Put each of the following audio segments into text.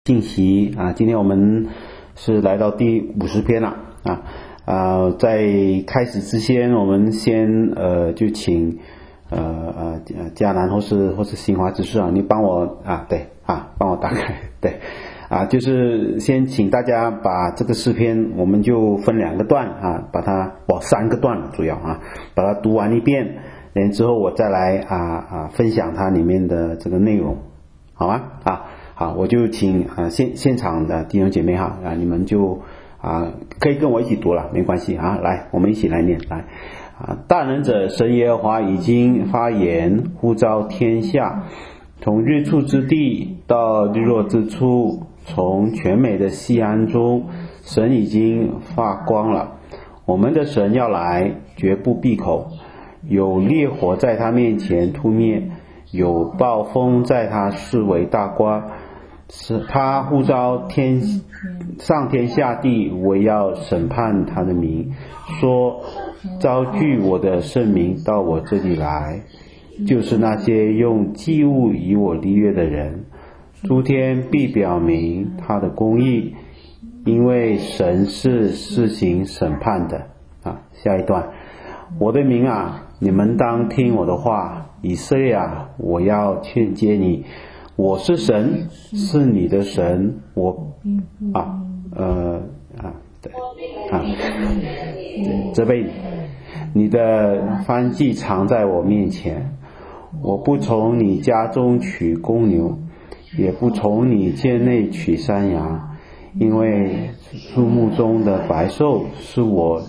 信息啊。今天我们是来到第50篇了在开始之前，我们先就请嘉南或是新华知识你帮我帮我打开就是先请大家把这个诗篇，我们就分2个段把它3个段主要把它读完一遍，然后之后我再来分享它里面的这个内容，好吗？好，我就请现场的弟兄姐妹你们就可以跟我一起读了，没关系来，我们一起来念来大能者神耶和华已经发言，呼召天下，从日出之地到日落之处，从全美的西安中，神已经发光了。我们的神要来，绝不闭口，有烈火在他面前突灭，有暴风在他四围大刮，是他呼召上天下地，我要审判他的名，说招聚我的圣民到我这里来，就是那些用祭物与我立约的人。诸天必表明他的公义，因为神是施行审判的下一段，我的民你们当听我的话，以色列我要劝诫你，我是神，是你的神，责备你的燔祭常在我面前，我不从你家中取公牛，也不从你圈内取山羊，因为树木中的白兽是我，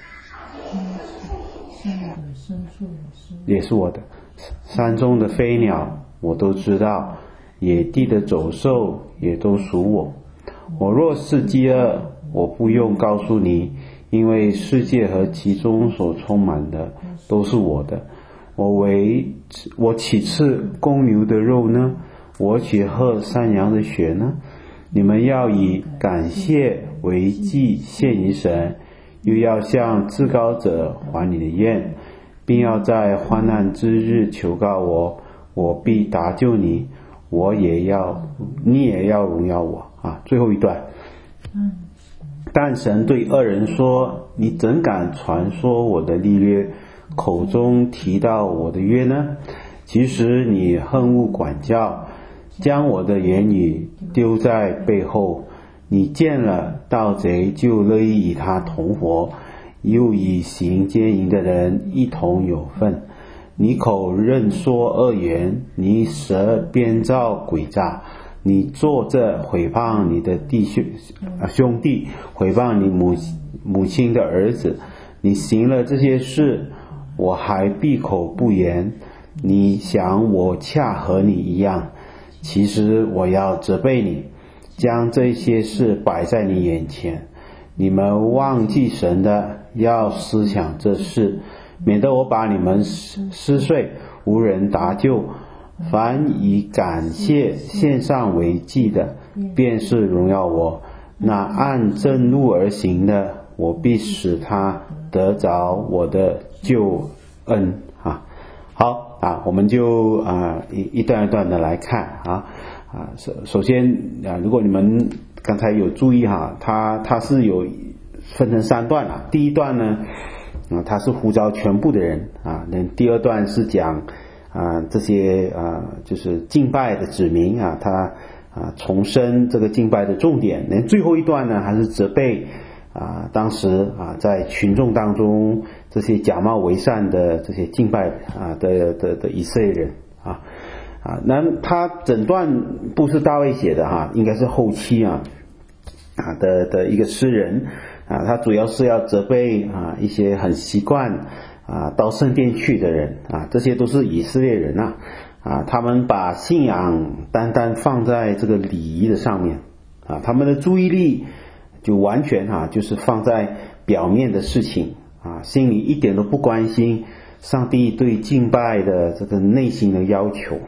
也是我的，山中的飞鸟我都知道，野地的走兽也都属我。我若是饥饿，我不用告诉你，因为世界和其中所充满的都是我的。我岂吃公牛的肉呢？我岂喝山羊的血呢？你们要以感谢为祭献于神，又要向至高者还你的愿，并要在患难之日求告我，我必搭救你，你也要荣耀我最后一段，但神对恶人说，你怎敢传说我的立约，口中提到我的约呢？其实你恨恶管教，将我的言语丢在背后，你见了盗贼就乐意与他同伙，又与行奸淫的人一同有份。你口任说恶言，你舌编造诡诈，你坐着毁谤你的兄弟，毁谤你母亲的儿子。你行了这些事，我还闭口不言。你想我恰和你一样，其实我要责备你，将这些事摆在你眼前。你们忘记神的，要思想这事，免得我把你们撕碎，无人搭救。凡以感谢献上为祭的，便是荣耀我；那按正路而行的，我必使他得着我的救恩好我们就一段一段的来看首先如果你们刚才有注意它是有分成3段第一段呢它是呼召全部的人第二段是讲这些就是敬拜的子民他重申这个敬拜的重点，最后一段呢还是责备当时在群众当中这些假冒为善的这些敬拜的以色列人那他整段不是大卫写的应该是后期的一个诗人他主要是要责备一些很习惯到圣殿去的人这些都是以色列人他们把信仰单单放在这个礼仪的上面他们的注意力就完全就是放在表面的事情心里一点都不关心上帝对敬拜的这个内心的要求。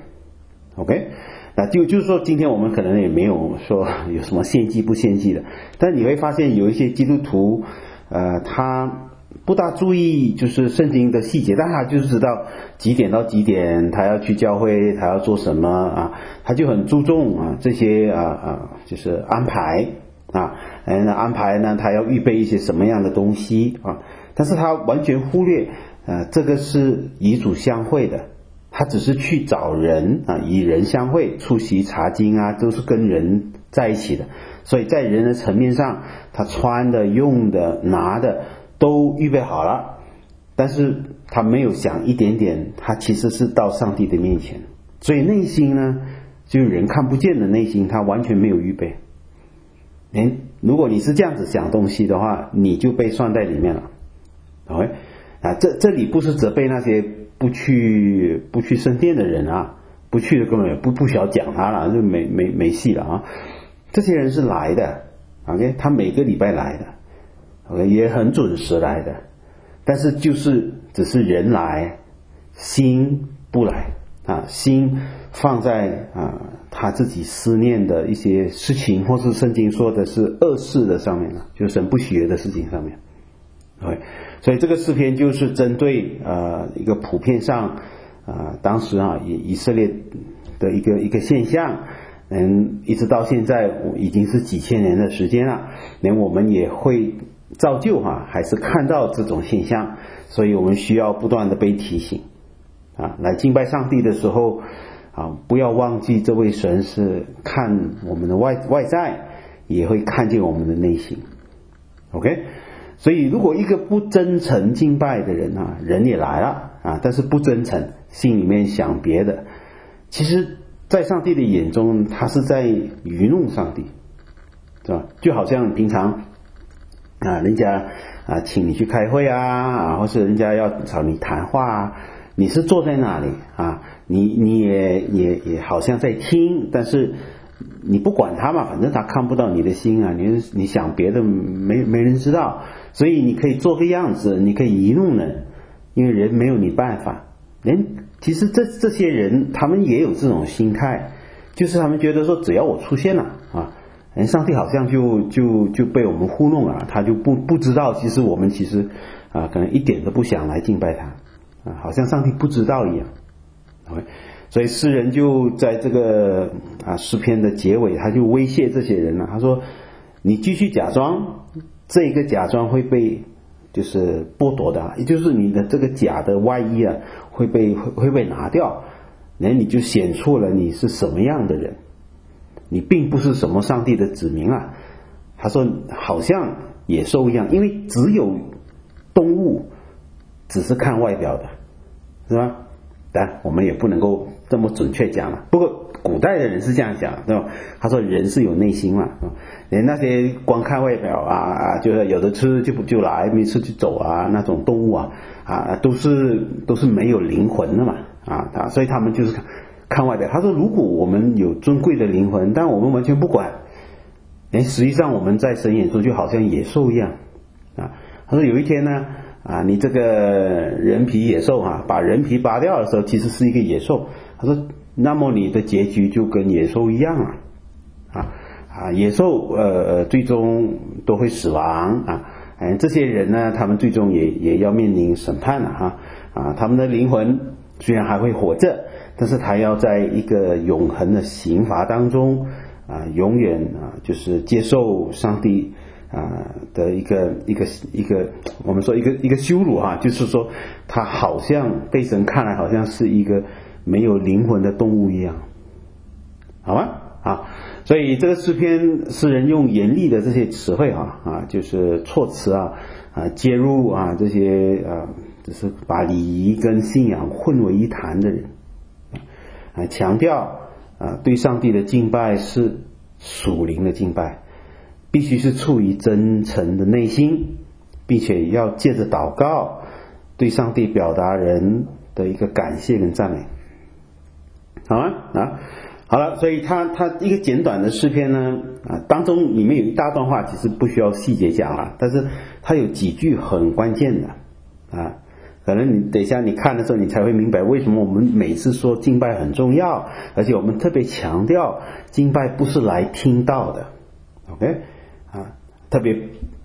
OK， 那就是说今天我们可能也没有说有什么献祭不献祭的，但你会发现有一些基督徒他不大注意就是圣经的细节，但他就是知道几点到几点他要去教会，他要做什么啊，他就很注重这些就是安排那安排呢，他要预备一些什么样的东西但是他完全忽略这个是与主相会的，他只是去找人与人相会，出席查经都是跟人在一起的，所以在人的层面上，他穿的、用的、拿的都预备好了，但是他没有想一点点，他其实是到上帝的面前，所以内心呢，就是人看不见的内心，他完全没有预备。如果你是这样子想东西的话，你就被算在里面了。OK， 这里不是责备那些不去圣殿的人不去的根本不需要讲他了，就没戏了这些人是来的 ，OK， 他每个礼拜来的 ，OK， 也很准时来的，但是只是人来，心不来心放在他自己思念的一些事情，或是圣经说的是恶事的上面就是神不喜悦的事情上面。OK， 所以这个诗篇就是针对一个普遍上当时以色列的一个现象，一直到现在已经是几千年的时间了，连我们也会照旧还是看到这种现象，所以我们需要不断的被提醒来敬拜上帝的时候不要忘记这位神是看我们的外在，也会看见我们的内心。 OK， 所以如果一个不真诚敬拜的人人也来了但是不真诚，心里面想别的，其实在上帝的眼中他是在愚弄上帝，是吧？就好像平常人家请你去开会或是人家要找你谈话你是坐在那里你也好像在听，但是你不管他嘛，反正他看不到你的心你想别的没人知道，所以你可以做个样子，你可以愚弄人，因为人没有你办法。其实这些人他们也有这种心态，就是他们觉得说只要我出现了上帝好像就被我们糊弄了，他就不知道其实我们可能一点都不想来敬拜他好像上帝不知道一样。所以诗人就在这个诗篇的结尾，他就威胁这些人他说你继续假装，这一个假装会被就是剥夺的也就是你的这个假的外衣会被拿掉，你就显出了你是什么样的人，你并不是什么上帝的子民他说好像野兽一样，因为只有动物只是看外表的，是吧？但我们也不能够这么准确讲了，不过古代的人是这样讲，对吧？他说人是有内心嘛，连那些光看外表就是有的吃就来，没吃就走那种动物都是没有灵魂的嘛所以他们就是看外表。他说如果我们有尊贵的灵魂，但我们完全不管，实际上我们在神眼中就好像野兽一样他说有一天呢你这个人皮野兽把人皮拔掉的时候其实是一个野兽，他说那么你的结局就跟野兽一样野兽最终都会死亡这些人呢他们最终也要面临审判了他们的灵魂虽然还会活着，但是他要在一个永恒的刑罚当中永远就是接受上帝的一个我们说一个羞辱就是说他好像被神看来好像是一个没有灵魂的动物一样，好吗所以这个诗篇诗人用严厉的这些词汇就是措辞介入这些就是把礼仪跟信仰混为一谈的人强调对上帝的敬拜是属灵的敬拜，必须是出于真诚的内心，并且要借着祷告对上帝表达人的一个感谢跟赞美，好吗好了，所以他一个简短的诗篇呢当中里面有一大段话，其实不需要细节讲了，但是它有几句很关键的可能你等一下你看的时候你才会明白为什么我们每次说敬拜很重要，而且我们特别强调敬拜不是来听到的， OK特别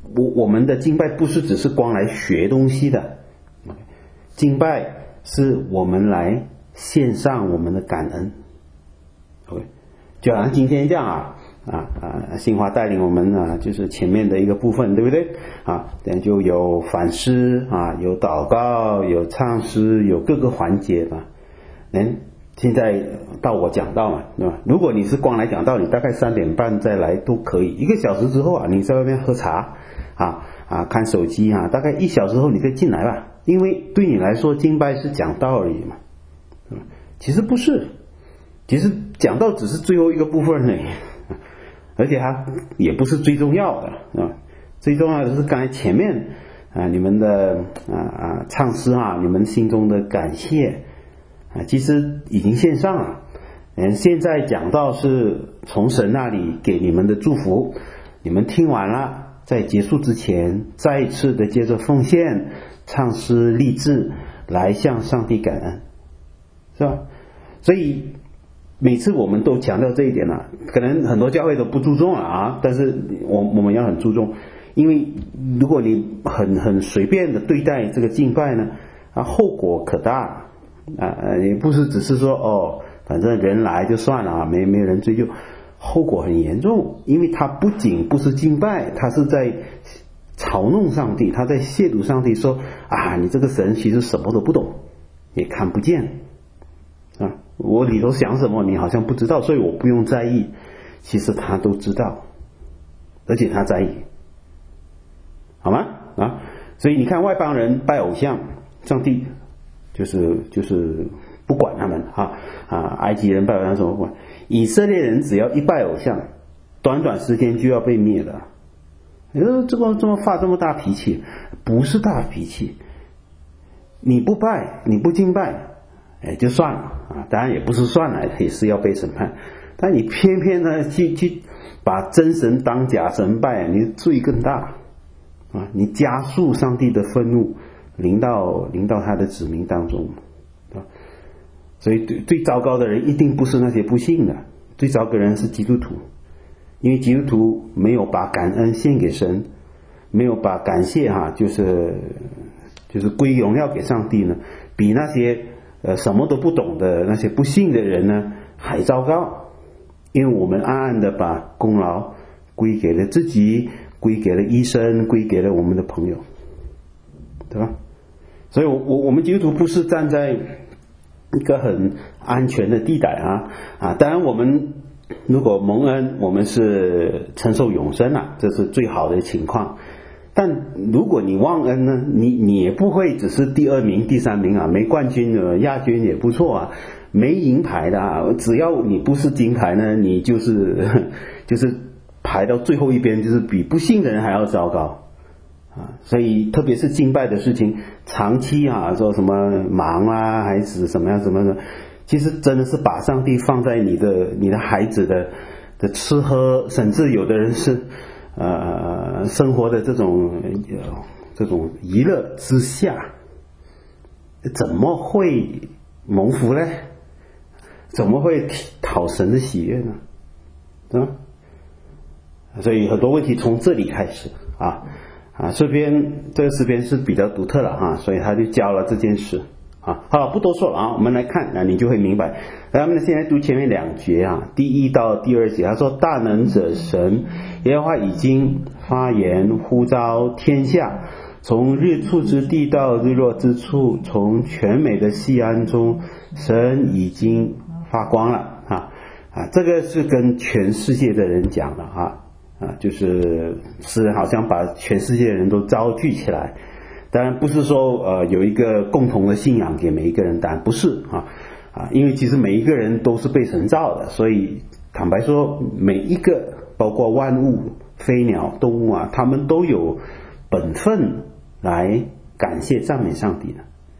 我们的敬拜不是只是光来学东西的，敬拜是我们来献上我们的感恩。OK， 就好像今天这样新华带领我们就是前面的一个部分，对不对等就有反思有祷告，有唱诗，有各个环节嘛。现在到我讲道嘛，对吧？如果你是光来讲道，你大概3点半再来都可以。1个小时之后你在外面喝茶看手机大概1小时后你再进来吧。因为对你来说敬拜是讲道而已嘛，其实不是，其实讲道只是最后一个部分而已，而且它也不是最重要的最重要的是刚才前面你们的唱诗你们心中的感谢其实已经献上了。现在讲道是从神那里给你们的祝福，你们听完了，在结束之前再一次的接着奉献唱诗励志来向上帝感恩，是吧？所以每次我们都强调这一点可能很多教会都不注重了但是我们要很注重，因为如果你很随便的对待这个敬拜呢后果可大也不是只是说反正人来就算了没人追究，后果很严重。因为他不仅不是敬拜，他是在嘲弄上帝，他在亵渎上帝，说你这个神其实什么都不懂，也看不见我里头想什么你好像不知道，所以我不用在意。其实他都知道，而且他在意，好吗所以你看外邦人拜偶像，上帝就是不管他们埃及人拜偶像怎么管，以色列人只要一拜偶像，短短时间就要被灭了。这么发这么大脾气，不是大脾气，你不拜你不敬拜就算了当然也不是算了，也是要被审判。但你偏偏呢去把真神当假神拜，你罪更大你加速上帝的愤怒临到他的子民当中所以最糟糕的人一定不是那些不信的，最糟糕的人是基督徒。因为基督徒没有把感恩献给神，没有把感谢就是归荣耀给上帝呢，比那些什么都不懂的那些不信的人呢还糟糕。因为我们暗暗的把功劳归给了自己，归给了医生，归给了我们的朋友，对吧？所以我们基督徒不是站在一个很安全的地带当然我们如果蒙恩，我们是承受永生这是最好的情况。但如果你忘恩呢，你也不会只是第2名第3名没冠军亚军也不错没银牌的只要你不是金牌呢，你就是排到最后一边，就是比不信的人还要糟糕所以特别是敬拜的事情，长期说什么忙还是什么样什么的，其实真的是把上帝放在你的孩子的吃喝，甚至有的人是生活的这种娱乐之下，怎么会蒙福呢？怎么会讨神的喜悦呢？所以很多问题从这里开始这个诗篇是比较独特了所以他就教了这件事好了，不多说了我们来看你就会明白。咱们现在读前面2节第1到第2节，他说大能者神耶和华已经发言呼召天下，从日出之地到日落之处，从全美的西安中，神已经发光了这个是跟全世界的人讲的就是诗人好像把全世界的人都招聚起来。当然不是说有一个共同的信仰给每一个人，当然不是因为其实每一个人都是被神造的，所以坦白说每一个包括万物飞鸟动物他们都有本分来感谢赞美上帝的。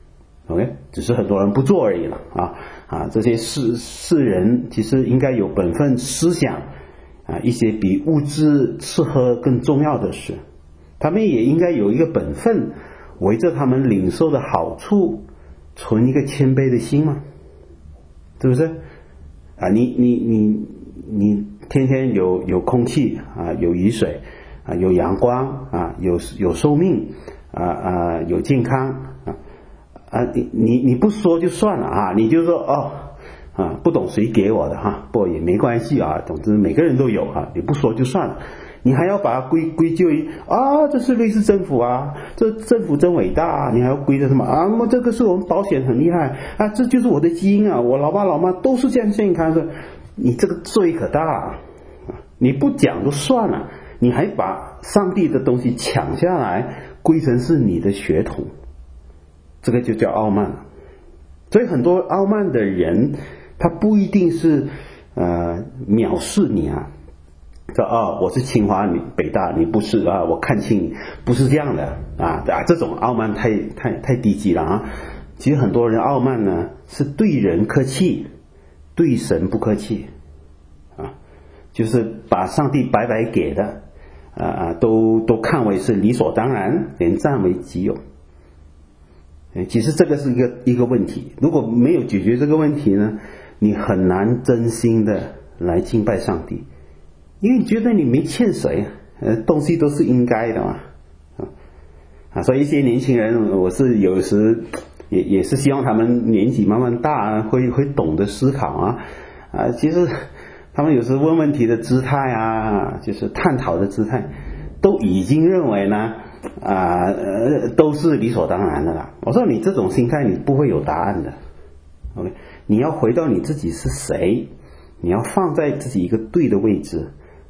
OK， 只是很多人不做而已了这些世人其实应该有本分思想一些比物质吃喝更重要的事，他们也应该有一个本分围着他们领受的好处存一个谦卑的心嘛，是不是你天天有空气有雨水有阳光啊，有寿命有健康你不说就算了啊，你就说不懂谁给我的不也没关系啊，总之每个人都有你不说就算了，你还要把它归咎于这是瑞士政府这政府真伟大你还要归着什么这个是我们保险很厉害这就是我的基因我老爸老妈都是这样健康的，你这个罪可大你不讲就算了，你还把上帝的东西抢下来归成是你的血统，这个就叫傲慢。所以很多傲慢的人他不一定是藐视你说我是清华你北大你不是我看清你，不是这样的这种傲慢太低级了其实很多人傲慢呢是对人客气对神不客气就是把上帝白白给的都看为是理所当然，连占为己有。其实这个是一个问题，如果没有解决这个问题呢，你很难真心的来敬拜上帝，因为你觉得你没欠谁东西都是应该的嘛所以一些年轻人我是有时也是希望他们年纪慢慢大会懂得思考其实他们有时问问题的姿态就是探讨的姿态都已经认为呢都是理所当然的了。我说你这种心态你不会有答案的 OK， 你要回到你自己是谁，你要放在自己一个对的位置。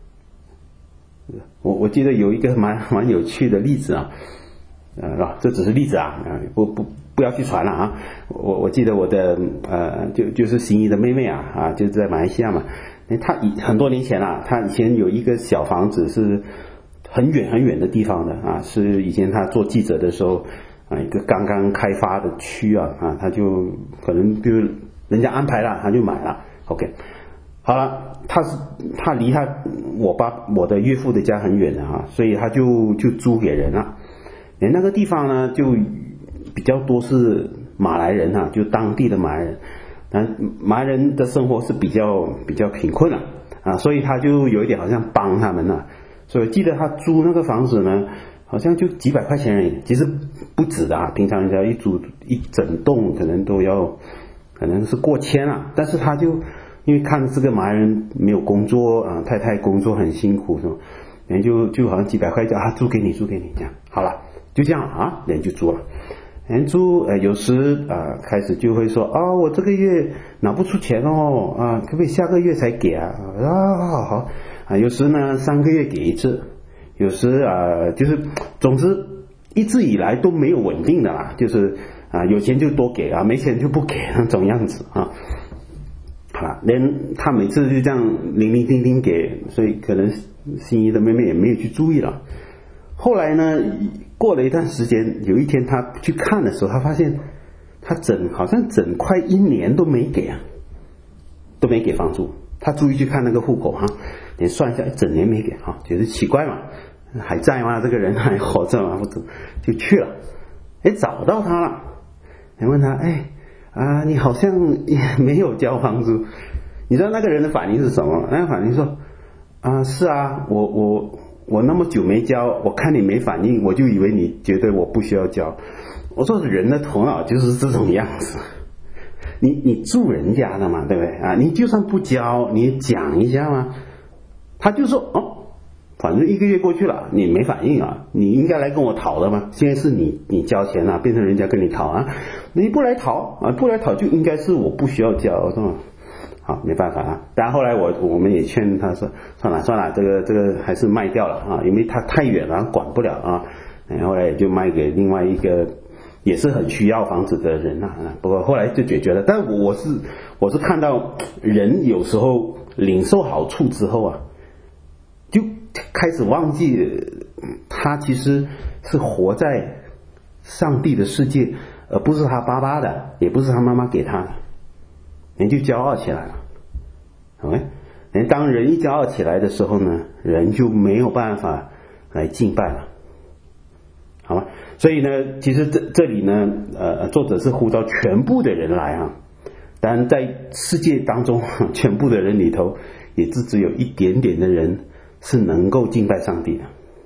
我记得有一个蛮有趣的例子这只是例子不要去传了我记得我的就是心仪的妹妹就是在马来西亚嘛，她很多年前她以前有一个小房子是很远很远的地方的是以前她做记者的时候一个刚刚开发的区她就可能就是人家安排了她就买了 OK， 好了，她离我的岳父的家很远的所以她就租给人了。那个地方呢就比较多是马来人就当地的马来人，马来人的生活是比较贫困所以他就有一点好像帮他们所以记得他租那个房子呢好像就几百块钱而已，其实不止的平常人家一租一整栋可能都要可能是过千但是他就因为看这个马来人没有工作太太工作很辛苦人就好像几百块就租给你这样好了，就这样人就租了。人租有时开始就会说我这个月拿不出钱可不可以下个月才给好有时呢3个月给一次，有时就是总之一直以来都没有稳定的就是有钱就多给没钱就不给那种样子好了，连他每次就这样零零丁丁给，所以可能心仪的妹妹也没有去注意了。后来呢过了一段时间，有一天他去看的时候，他发现他好像整快1年都没给都没给房租。他注意去看那个户口连算一下整年没给觉得奇怪嘛，还在吗？这个人还活着吗？就去了，找到他了，问他你好像也没有交房租。你知道那个人的反应是什么？那个反应说是我那么久没交，我看你没反应，我就以为你觉得我不需要交。我说人的头脑就是这种样子，你住人家的嘛，对不对你就算不交你讲一下嘛。他就说反正1个月过去了你没反应你应该来跟我讨的嘛，现在是你交钱变成人家跟你讨你不来讨不来讨就应该是我不需要交好，没办法但后来我们也劝他说算了这个还是卖掉了因为他太远了管不了后来也就卖给另外一个也是很需要房子的人不过后来就解决了。但我是看到人有时候领受好处之后就开始忘记他其实是活在上帝的世界，而不是他爸爸的，也不是他妈妈给他的，人就骄傲起来了。当人一骄傲起来的时候呢，人就没有办法来敬拜了，好吗？所以呢，其实这里呢，作者是呼召全部的人来当然在世界当中全部的人里头，也只有一点点的人是能够敬拜上帝的。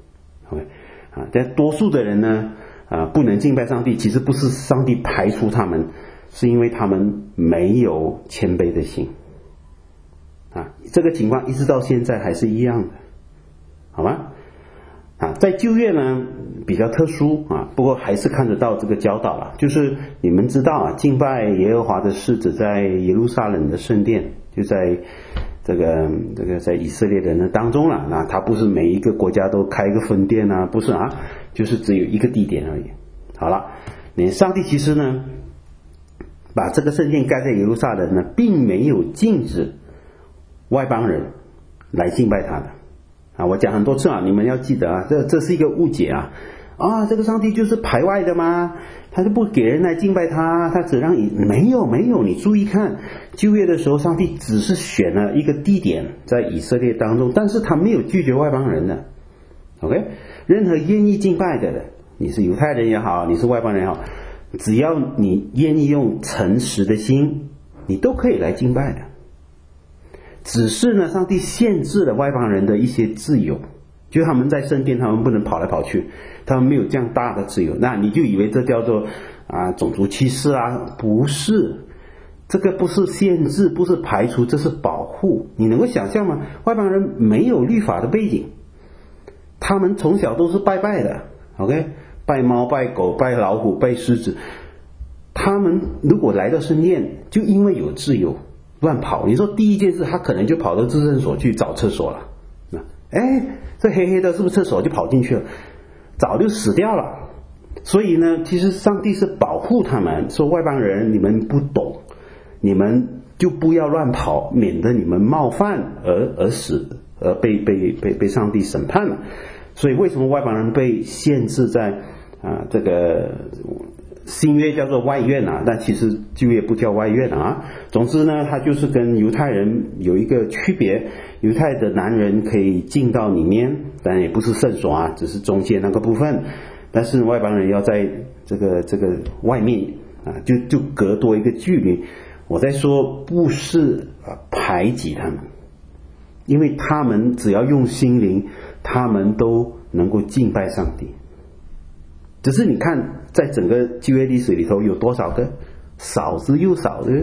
OK 但多数的人呢不能敬拜上帝，其实不是上帝排除他们，是因为他们没有谦卑的心这个情况一直到现在还是一样的，好吗？在旧约呢比较特殊不过还是看得到这个教导了，就是你们知道敬拜耶和华的日子在耶路撒冷的圣殿，就在这个在以色列人的当中了。那他不是每一个国家都开一个分店不是就是只有一个地点而已。好了，上帝其实呢把这个圣殿盖在耶路撒冷呢，并没有禁止外邦人来敬拜他的我讲很多次你们要记得这是一个误解这个上帝就是排外的吗？他就不给人来敬拜他，他只让你没有，你注意看旧约的时候，上帝只是选了一个地点在以色列当中，但是他没有拒绝外邦人的。 OK， 任何愿意敬拜的人，你是犹太人也好，你是外邦人也好，只要你愿意用诚实的心，你都可以来敬拜的。只是呢上帝限制了外邦人的一些自由，就他们在圣殿他们不能跑来跑去，他们没有这样大的自由，那你就以为这叫做种族歧视不是，这个不是限制，不是排除，这是保护。你能够想象吗？外邦人没有律法的背景，他们从小都是拜拜的 OK， 拜猫拜狗拜老虎拜狮子，他们如果来到圣殿，就因为有自由乱跑，你说第一件事他可能就跑到至圣所去找厕所了，这黑黑的是不是厕所，就跑进去了，早就死掉了。所以呢其实上帝是保护他们，说外邦人你们不懂，你们就不要乱跑，免得你们冒犯而死，而被上帝审判了。所以为什么外邦人被限制在这个新约叫做外院但其实旧约不叫外院总之呢它就是跟犹太人有一个区别，犹太的男人可以进到里面，但也不是圣所只是中间那个部分，但是外邦人要在这个外面就隔多一个距离。我在说不是排挤他们，因为他们只要用心灵，他们都能够敬拜上帝。只是你看在整个旧约历史里头有多少个，少之又少的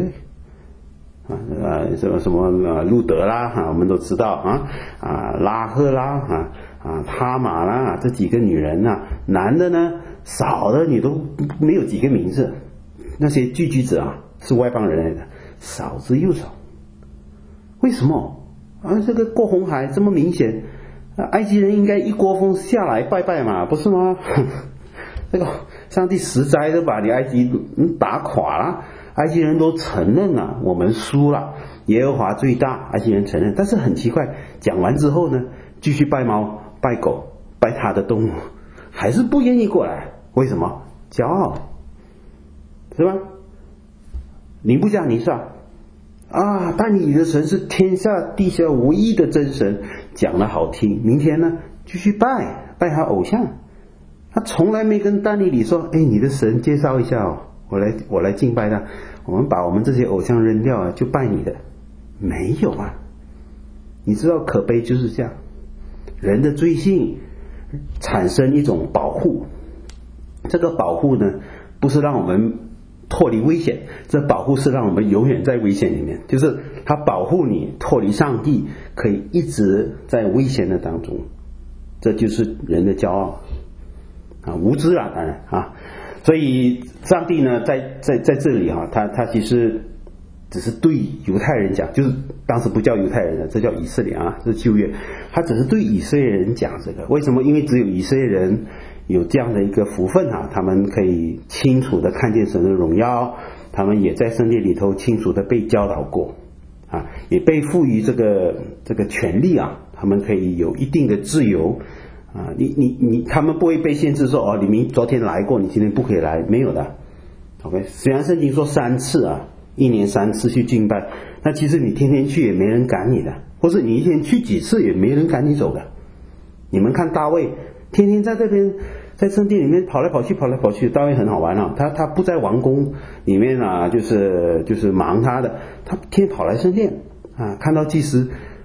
什么路德啦我们都知道拉赫啦他玛啦这几个女人男的呢少的你都没有几个名字，那些寄居者是外邦人来的，少之又少。为什么这个过红海这么明显，埃及人应该一锅蜂下来拜拜嘛，不是吗？这个上帝实在的把你埃及打垮了，埃及人都承认了我们输了，耶和华最大，埃及人承认。但是很奇怪，讲完之后呢继续拜猫拜狗拜他的动物，还是不愿意过来。为什么？骄傲，是吧？尼布甲尼撒但你的神是天下地下唯一的真神，讲得好听，明天呢继续拜他偶像。他从来没跟但以理说你的神介绍一下我来敬拜他，我们把我们这些偶像扔掉就拜你的，没有你知道可悲就是这样，人的罪性产生一种保护，这个保护呢不是让我们脱离危险，这保护是让我们永远在危险里面，就是他保护你脱离上帝，可以一直在危险的当中。这就是人的骄傲无知当然所以上帝呢在这里他其实只是对犹太人讲，就是当时不叫犹太人的，这叫以色列这是旧约，他只是对以色列人讲这个。为什么？因为只有以色列人有这样的一个福分他们可以清楚的看见神的荣耀，他们也在圣殿里头清楚的被教导过也被赋予这个权利他们可以有一定的自由他们不会被限制说你昨天来过，你今天不可以来，没有的。 OK， 虽然圣经说3次1年3次去敬拜，那其实你天天去也没人赶你的，或是你一天去几次也没人赶你走的。你们看大卫天天在这边在圣殿里面跑来跑去，大卫很好玩他不在王宫里面就是忙他的，他天天跑来圣殿看到祭司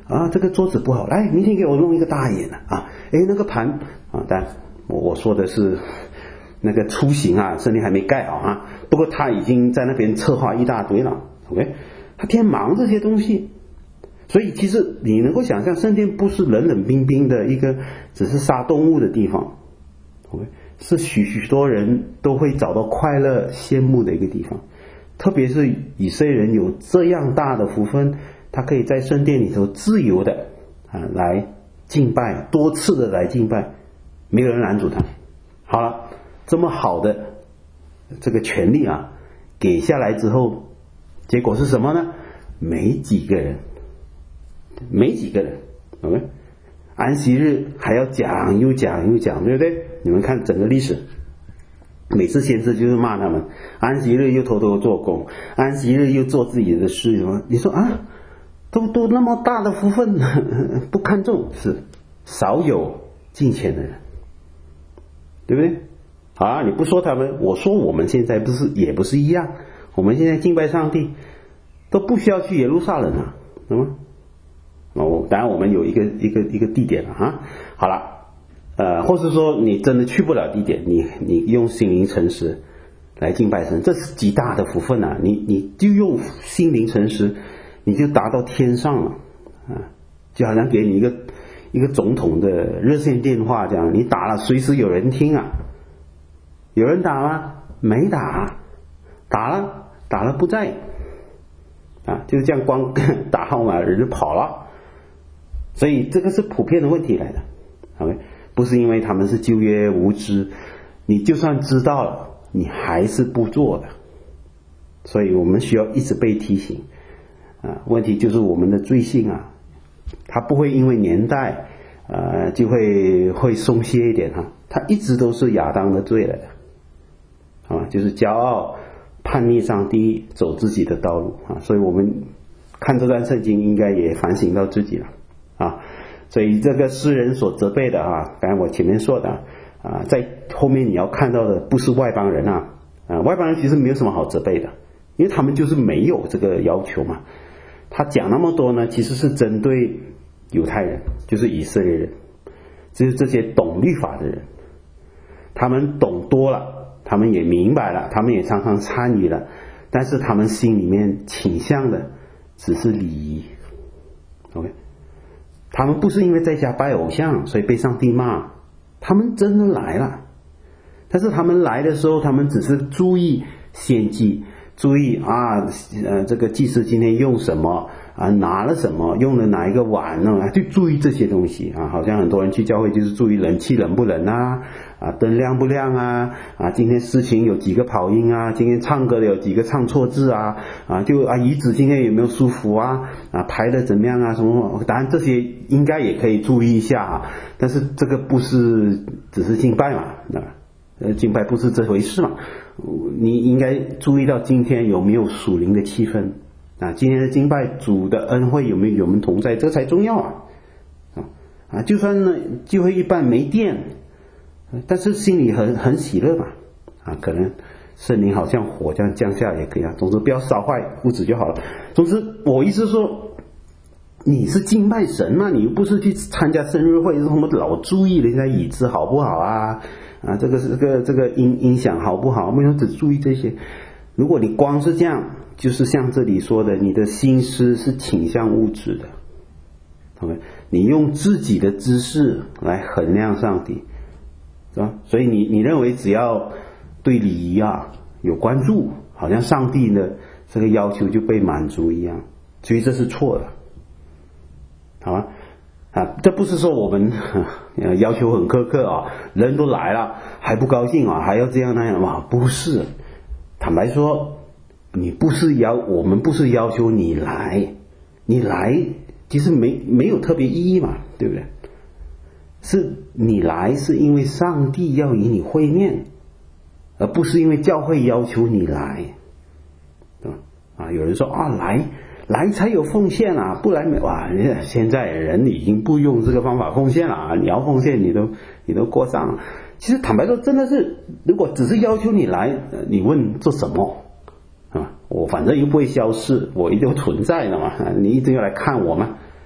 啊，这个桌子不好，来，明天给我弄一个大一点的啊，那个盘啊，但我说的是那个雏形啊，圣殿还没盖好啊，不过他已经在那边策划一大堆了 ，OK， 他天天忙这些东西，所以其实你能够想象，圣殿不是冷冷冰冰的一个只是杀动物的地方 ，OK， 是许多人都会找到快乐羡慕的一个地方，特别是以色列人有这样大的福分，他可以在圣殿里头自由的来敬拜，多次的来敬拜，没有人拦阻他。好了，这么好的这个权利啊，给下来之后，结果是什么呢？没几个人 ，OK， 安息日还要讲又讲，对不对？你们看整个历史，每次先知就是骂他们，安息日又偷偷做工，安息日又做自己的事，什么？你说啊，都那么大的福分，不看重，是少有敬虔的人，对不对？啊，你不说他们，我说我们现在也不是一样，我们现在敬拜上帝都不需要去耶路撒冷啊，懂吗？当然我们有一个地点了啊。好了，或是说你真的去不了地点，你用心灵诚實来敬拜神，这是极大的福分啊！你就用心灵诚實，你就达到天上了啊！就好像给你一个总统的热线电话这样，你打了随时有人听啊。有人打吗？没打，打了不在啊，就这样光打号码人就跑了。所以这个是普遍的问题来的 ，OK， 不是因为他们是旧约无知，你就算知道了，你还是不做的。所以我们需要一直被提醒啊。问题就是我们的罪性啊，它不会因为年代就会松懈一点哈，它一直都是亚当的罪来的。就是骄傲、叛逆上帝，走自己的道路啊！所以我们看这段圣经，应该也反省到自己了啊！所以这个诗人所责备的啊，刚才我前面说的啊，在后面你要看到的不是外邦人外邦人其实没有什么好责备的，因为他们就是没有这个要求嘛。他讲那么多呢，其实是针对犹太人，就是以色列人，就是这些懂律法的人，他们懂多了。他们也明白了，他们也常常参与了，但是他们心里面倾向的只是礼仪 ，OK， 他们不是因为在家拜偶像所以被上帝骂，他们真的来了，但是他们来的时候，他们只是注意献祭，注意这个祭司今天用什么拿了什么，用了哪一个碗呢？就注意这些东西啊，好像很多人去教会就是注意冷气冷不冷灯亮不亮今天诗情有几个跑音今天唱歌的有几个唱错字椅子今天有没有舒服排的怎么样什么？当然这些应该也可以注意一下但是这个不是只是敬拜嘛，敬拜不是这回事嘛，你应该注意到今天有没有属灵的气氛今天的敬拜主的恩惠有没有我们同在，这才重要就算呢聚会一半没电，但是心里很喜乐嘛可能圣灵好像火这样降下也可以总之不要烧坏屋子就好了。总之我意思说，你是敬拜神嘛，你又不是去参加生日会，什么老注意人家椅子好不好这个音响好不好，没有只注意这些。如果你光是这样，就是像这里说的，你的心思是倾向物质的 OK， 你用自己的知识来衡量上帝是吧？所以你认为只要对礼仪有关注，好像上帝的这个要求就被满足一样，所以这是错的，好吧？这不是说我们要求很苛刻人都来了还不高兴还要这样那样不是。坦白说，我们不是要求你来其实没有特别意义嘛，对不对？是你来是因为上帝要与你会面，而不是因为教会要求你来，对吧？有人说来才有奉献不来现在人已经不用这个方法奉献了你要奉献你都过上了。其实坦白说，真的是如果只是要求你来，你问做什么我反正又不会消失，我一定会存在的嘛，你一定要来看我嘛。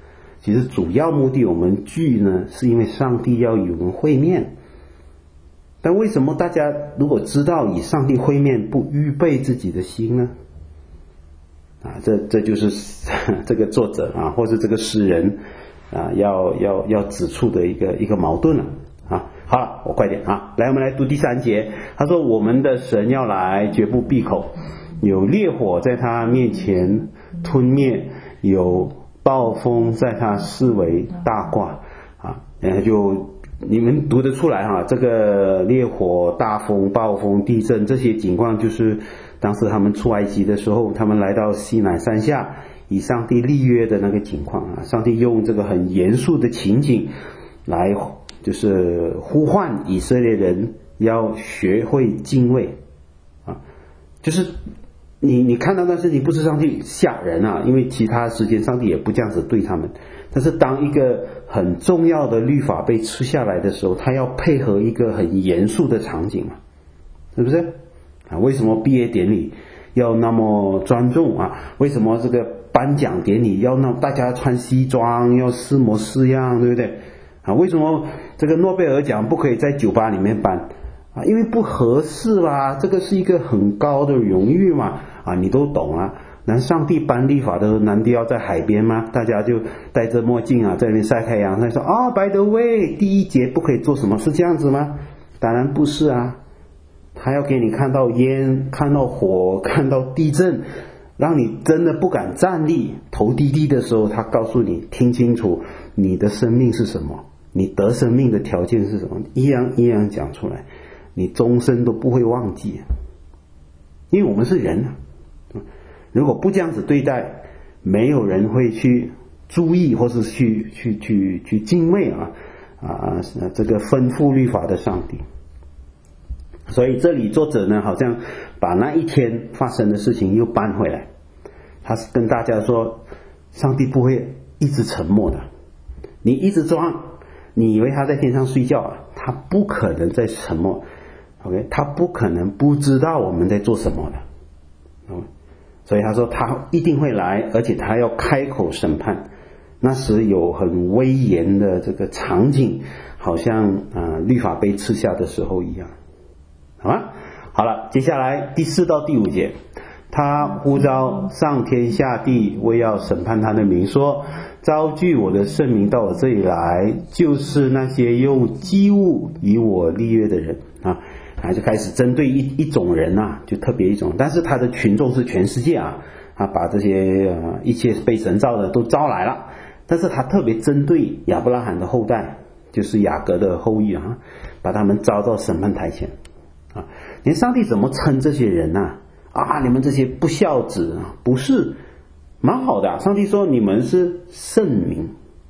其实主要目的我们聚呢，是因为上帝要与我们会面。但为什么大家如果知道与上帝会面，不预备自己的心呢？这就是这个作者或是这个诗人要指出的一个矛盾了好了，我快点来，我们来读第3节。他说：我们的神要来，绝不闭口，有烈火在他面前吞灭，有暴风在他四围大挂就你们读得出来这个烈火、大风、暴风、地震这些情况，就是当时他们出埃及的时候，他们来到西乃山下与上帝立约的那个情况上帝用这个很严肃的情景来就是呼唤以色列人要学会敬畏就是你看到那事情不是上帝吓人因为其他时间上帝也不这样子对他们，但是当一个很重要的律法被吃下来的时候，他要配合一个很严肃的场景是不是为什么毕业典礼要那么庄重为什么这个颁奖典礼要让大家穿西装，要四模四样，对不对为什么这个诺贝尔奖不可以在酒吧里面颁因为不合适这个是一个很高的荣誉嘛你都懂那上帝颁律法的时候，难道要在海边吗？大家就戴着墨镜在那边晒太阳，他说by the way 第1节不可以做什么，是这样子吗？当然不是他要给你看到烟，看到火，看到地震，让你真的不敢站立，头低低的时候，他告诉你听清楚你的生命是什么，你得生命的条件是什么，一样讲出来，你终身都不会忘记。因为我们是人如果不这样子对待，没有人会去注意或是去敬畏这个吩咐律法的上帝。所以这里作者呢，好像把那一天发生的事情又搬回来，他是跟大家说，上帝不会一直沉默的，你一直装，你以为他在天上睡觉他不可能在沉默，OK， 他不可能不知道我们在做什么的所以他说他一定会来，而且他要开口审判。那时有很威严的这个场景，好像律法被吃下的时候一样，好吗？好了，接下来第4到第5节，他呼召上天下地，为要审判他的名，说招聚我的圣名到我这里来，就是那些用祭物与我立约的人就开始针对一种人就特别一种，但是他的群众是全世界把这些一切被神造的都招来了，但是他特别针对亚伯拉罕的后代，就是雅各的后裔把他们招到审判台前连上帝怎么称这些人你们这些不孝子不是蛮好的上帝说你们是圣民，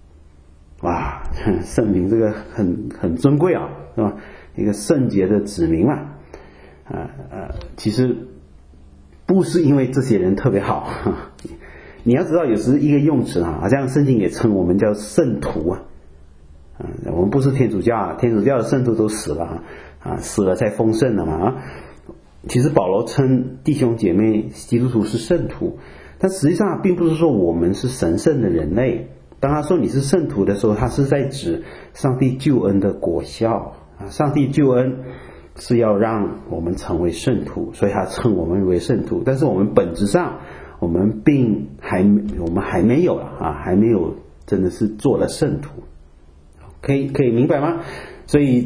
圣民这个很尊贵是吧？一个圣洁的子民其实不是因为这些人特别好你要知道有时一个用词好像圣经也称我们叫圣徒我们不是天主教天主教的圣徒都死了死了才丰盛了嘛其实保罗称弟兄姐妹基督徒是圣徒，但实际上并不是说我们是神圣的人类。当他说你是圣徒的时候，他是在指上帝救恩的果效上帝救恩是要让我们成为圣徒，所以他称我们为圣徒，但是我们本质上我们还没有还没有真的是做了圣徒，可以明白吗？所以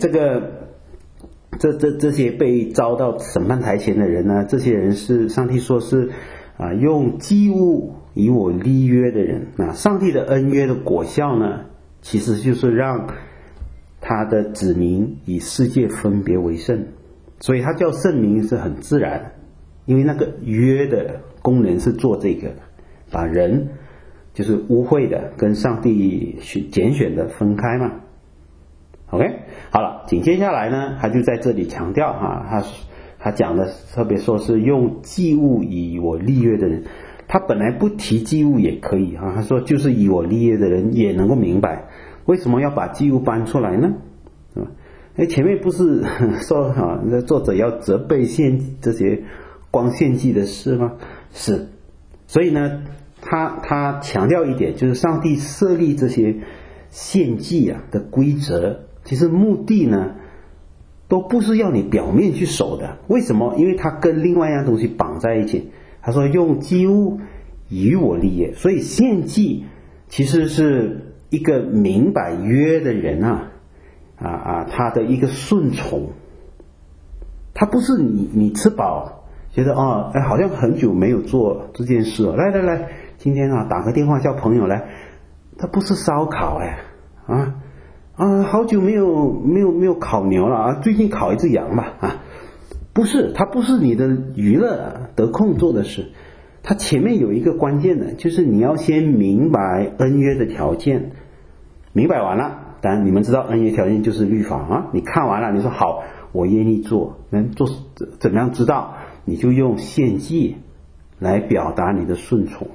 这些被招到审判台前的人呢，这些人是上帝说是用祭物与我立约的人。上帝的恩约的果效呢，其实就是让他的子民以世界分别为圣，所以他叫圣民是很自然，因为那个约的功能是做这个，把人就是污秽的跟上帝拣选的分开嘛。OK， 好了，紧接下来呢，他就在这里强调他讲的特别说是用祭物以我立约的人，他本来不提祭物也可以他说就是以我立约的人也能够明白为什么要把祭物搬出来呢？前面不是说作者要责备这些光献祭的事吗？是，所以呢他强调一点，就是上帝设立这些献祭的规则，其实目的呢都不是要你表面去守的。为什么？因为他跟另外一样东西绑在一起。他说用祭物与我立业，所以献祭其实是一个明白约的人他的一个顺从。他不是你吃饱觉得好像很久没有做这件事来今天打个电话叫朋友来，他不是烧烤好久没有烤牛了最近烤一只羊吧不是，它不是你的娱乐得空做的事。它前面有一个关键的，就是你要先明白恩约的条件，明白完了，当然你们知道恩约条件就是律法你看完了，你说好，我愿意做，能做怎么样知道？你就用献祭来表达你的顺从。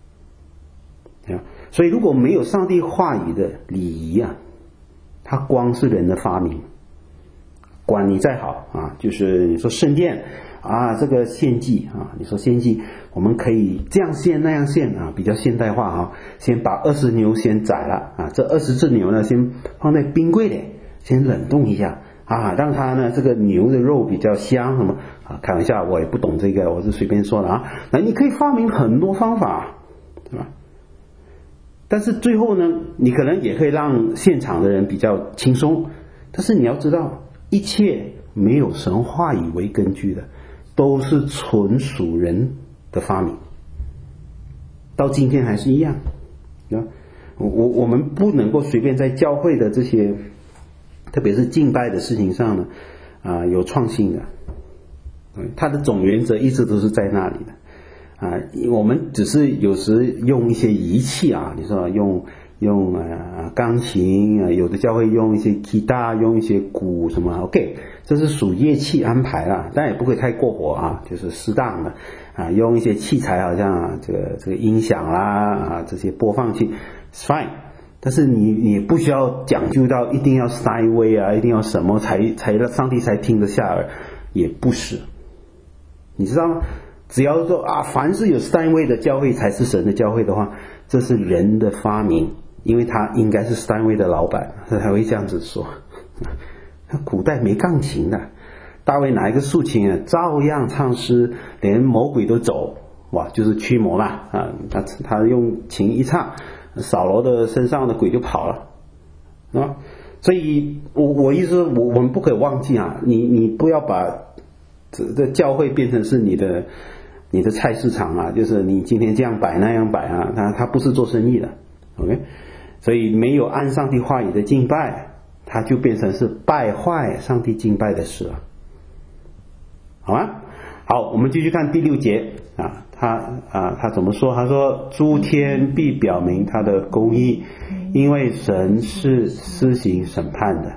所以如果没有上帝话语的礼仪它光是人的发明，管你再好就是你说圣殿这个献祭你说献祭我们可以这样献那样献比较现代化先把20牛先宰了这20只牛呢先放在冰柜里先冷冻一下让它呢这个牛的肉比较香什么开玩笑，我也不懂这个，我是随便说的那你可以发明很多方法，对吧？但是最后呢，你可能也可以让现场的人比较轻松，但是你要知道，一切没有神话语为根据的，都是纯属人的发明，到今天还是一样。我们不能够随便在教会的这些，特别是敬拜的事情上呢，有创新的。它的总原则一直都是在那里的。我们只是有时用一些仪器你说用钢琴有的教会用一些吉他，用一些鼓什么 OK， 这是属乐器安排了，但也不会太过火就是适当的用一些器材，好像这个音响啦这些播放器 fine， 但是你不需要讲究到一定要塞位一定要什么才让上帝才听得下耳，也不是，你知道吗？只要说凡是有Steinway的教会才是神的教会的话，这是人的发明，因为他应该是Steinway的老板，他才会这样子说。古代没钢琴的，大卫拿一个竖琴照样唱诗，连魔鬼都走，就是驱魔嘛他用琴一唱，扫罗的身上的鬼就跑了所以我意思我们不可以忘记你不要把这教会变成是你的菜市场就是你今天这样摆那样摆他不是做生意的 OK， 所以没有按上帝话语的敬拜，它就变成是败坏上帝敬拜的事了，好吗？好，我们继续看第6节他怎么说？他说诸天必表明他的公义，因为神是施行审判的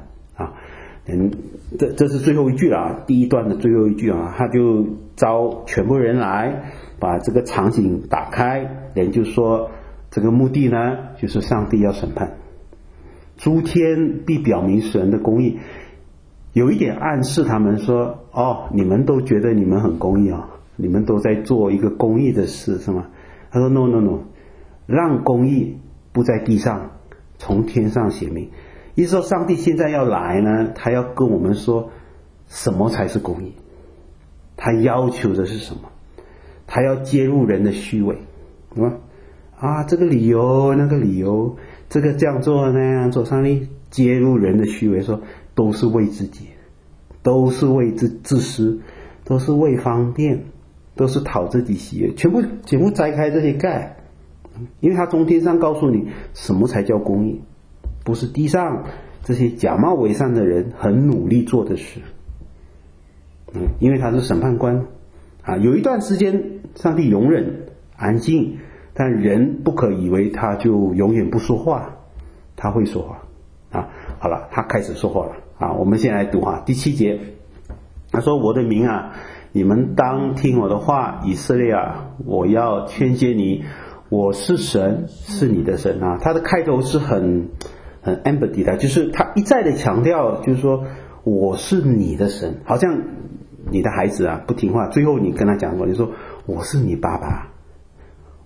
这是最后一句第一段的最后一句他就招全部人来，把这个场景打开，人就说这个目的呢就是上帝要审判，诸天必表明神的公义，有一点暗示他们说你们都觉得你们很公义你们都在做一个公义的事是吗？他说 no， 让公义不在地上，从天上显明。意思说上帝现在要来呢，他要跟我们说什么才是公义，他要求的是什么，他要揭露人的虚伪这个理由那个理由，这个这样做那样做，上帝揭露人的虚伪，说都是为自己，都是为自私，都是为方便，都是讨自己喜悦，全部摘开这些盖，因为他从天上告诉你什么才叫公义，不是地上这些假冒伪善的人很努力做的事因为他是审判官有一段时间上帝容忍安静，但人不可以为他就永远不说话，他会说话好了，他开始说话了我们先来读第7节，他说我的民你们当听我的话，以色列我要劝诫你，我是神，是你的神他的开头是很 empathy 的，就是他一再的强调，就是说我是你的神，好像你的孩子不听话，最后你跟他讲过，你说我是你爸爸，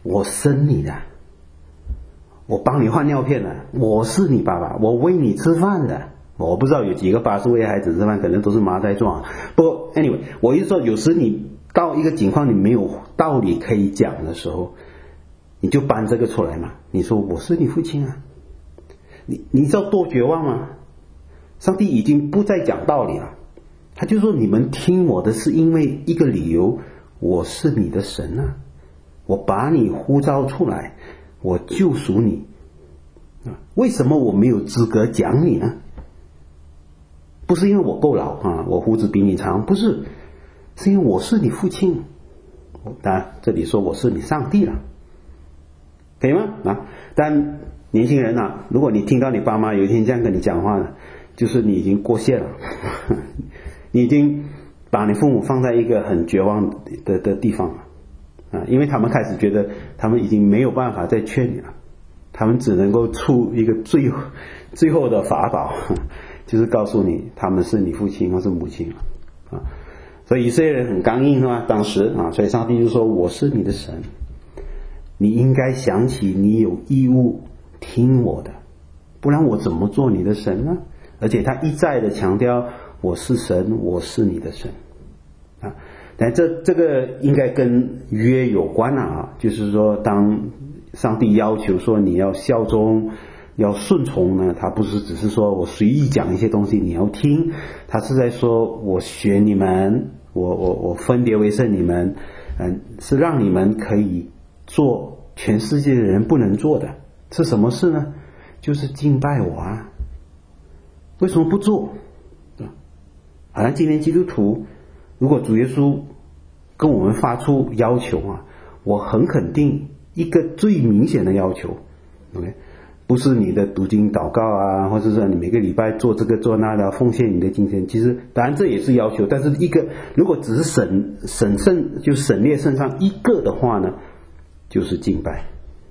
我生你的，我帮你换尿片的，我是你爸爸，我喂你吃饭的。我不知道有几个爸是喂孩子吃饭，可能都是妈在做。不过 anyway， 我意思说，有时你到一个情况你没有道理可以讲的时候，你就搬这个出来嘛。你说我是你父亲啊，你知道多绝望吗？上帝已经不再讲道理了，他就说你们听我的是因为一个理由，我是你的神啊，我把你呼召出来，我救赎你。为什么我没有资格讲你呢？不是因为我够老啊，我胡子比你长，不是，是因为我是你父亲。当然这里说我是你上帝了，可以吗？但年轻人啊，如果你听到你爸妈有一天这样跟你讲话了，就是你已经过线了你已经把你父母放在一个很绝望的地方了因为他们开始觉得他们已经没有办法再劝你了，他们只能够出一个最后的法宝，就是告诉你他们是你父亲或是母亲所以以色列人很刚硬当时所以上帝就说我是你的神，你应该想起你有义务听我的，不然我怎么做你的神呢？而且他一再的强调我是神，我是你的神但这个应该跟约有关就是说当上帝要求说你要效忠要顺从呢，他不是只是说我随意讲一些东西你要听，他是在说我选你们，我分别为圣你们是让你们可以做全世界的人不能做的。是什么事呢？就是敬拜我为什么不做？好像今天基督徒如果主耶稣跟我们发出要求我很肯定一个最明显的要求 OK， 不是你的读经祷告或者是你每个礼拜做这个做那的奉献你的金钱，其实当然这也是要求，但是一个如果只是省略圣上一个的话呢，就是敬拜，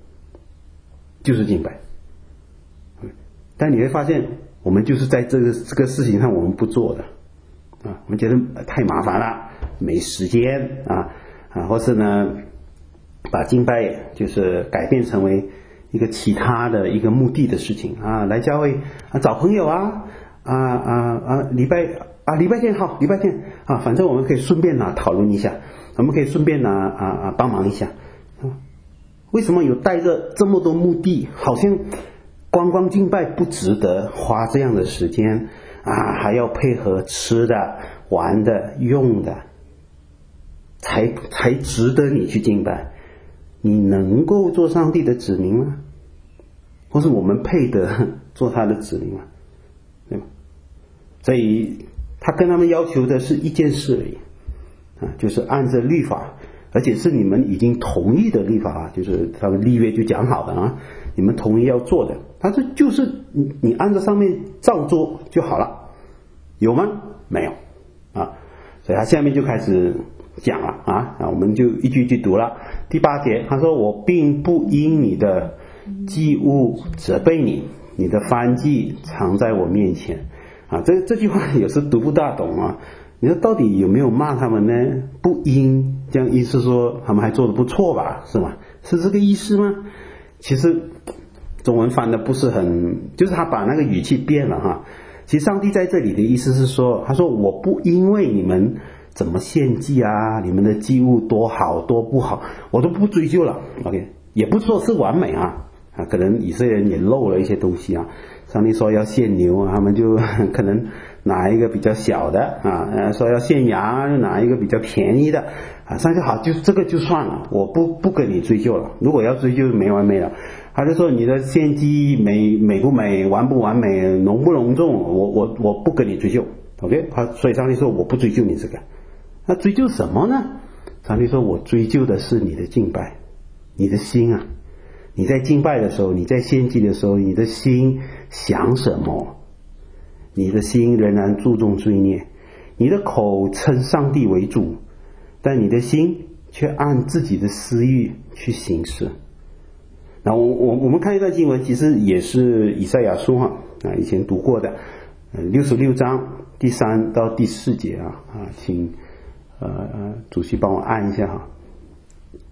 但你会发现我们就是在这个事情上我们不做的我们觉得太麻烦了，没时间或是呢把敬拜就是改变成为一个其他的一个目的的事情来教会找朋友礼拜天好，礼拜天反正我们可以顺便讨论一下，我们可以顺便帮忙一下为什么有带着这么多目的？好像光敬拜不值得花这样的时间还要配合吃的玩的用的才值得你去敬拜。你能够做上帝的子民吗？或是我们配得做他的子民吗？对吗？所以他跟他们要求的是一件事而已就是按着律法，而且是你们已经同意的律法就是他们立约就讲好的你们同意要做的，他这就是你按照上面照做就好了，有吗？没有所以他下面就开始讲了我们就一句一句读了。第8节他说我并不因你的祭物责备你，你的燔祭常在我面前这句话有时读不大懂你说到底有没有骂他们呢？不因这样意思说他们还做得不错吧，是吗？是这个意思吗？其实中文翻的不是很，就是他把那个语气变了其实上帝在这里的意思是说，他说我不因为你们怎么献祭你们的祭物多好多不好我都不追究了 OK， 也不说是完美可能以色列人也漏了一些东西上帝说要献牛他们就可能拿一个比较小的说要献羊就拿一个比较便宜的上帝好就这个就算了，我不跟你追究了，如果要追究没完没了。他就说你的献祭美不美，完不完美，隆不隆重，我不跟你追究 OK， 所以上帝说我不追究你这个。那追究什么呢？上帝说我追究的是你的敬拜，你的心你在敬拜的时候，你在献祭的时候，你的心想什么？你的心仍然注重罪孽，你的口称上帝为主，但你的心却按自己的私欲去行事。那我们看一段经文，其实也是以赛亚书以前读过的66章第3到第4节请主席帮我按一下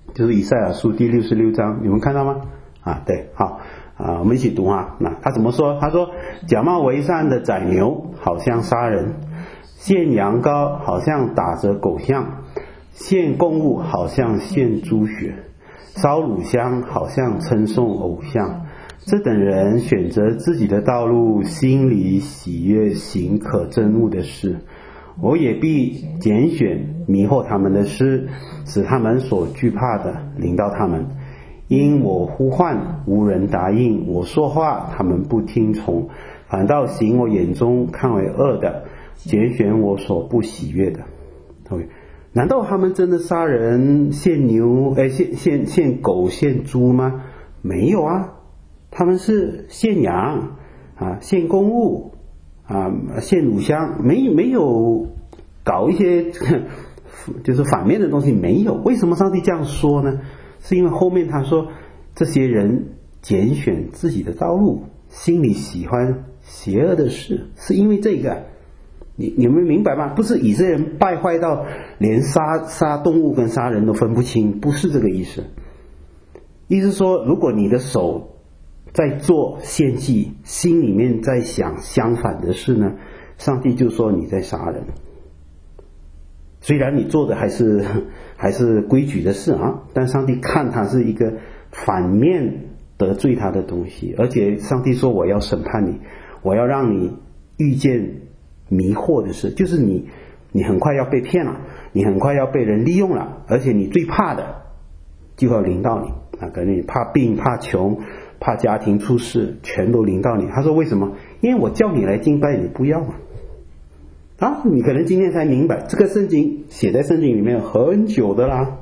就是以赛亚书第66章，你们看到吗？对，好我们一起读那他怎么说？他说，假冒为善的宰牛好像杀人，献羊羔好像打着狗象，献供物好像献猪血，烧乳香好像称颂偶像。这等人选择自己的道路，心里喜悦行可憎恶的事，我也必拣选迷惑他们的事，使他们所惧怕的临到他们。因我呼唤，无人答应；我说话，他们不听从，反倒行我眼中看为恶的，拣选我所不喜悦的。难道他们真的杀人、献牛、献狗、献猪吗？没有啊，他们是献羊献公物献乳香，没有搞一些就是反面的东西，没有。为什么上帝这样说呢？是因为后面他说，这些人拣选自己的道路，心里喜欢邪恶的事，是因为这个。你们明白吗？不是以色列人败坏到连杀动物跟杀人都分不清，不是这个意思。意思说，如果你的手在做献祭，心里面在想相反的事呢，上帝就说你在杀人。虽然你做的还是规矩的事但上帝看它是一个反面得罪他的东西，而且上帝说我要审判你，我要让你遇见迷惑的事，就是你很快要被骗了，你很快要被人利用了，而且你最怕的就要临到你可能你怕病、怕穷、怕家庭出事，全都临到你。他说为什么？因为我叫你来敬拜，你不要你可能今天才明白，这个圣经写在圣经里面很久的啦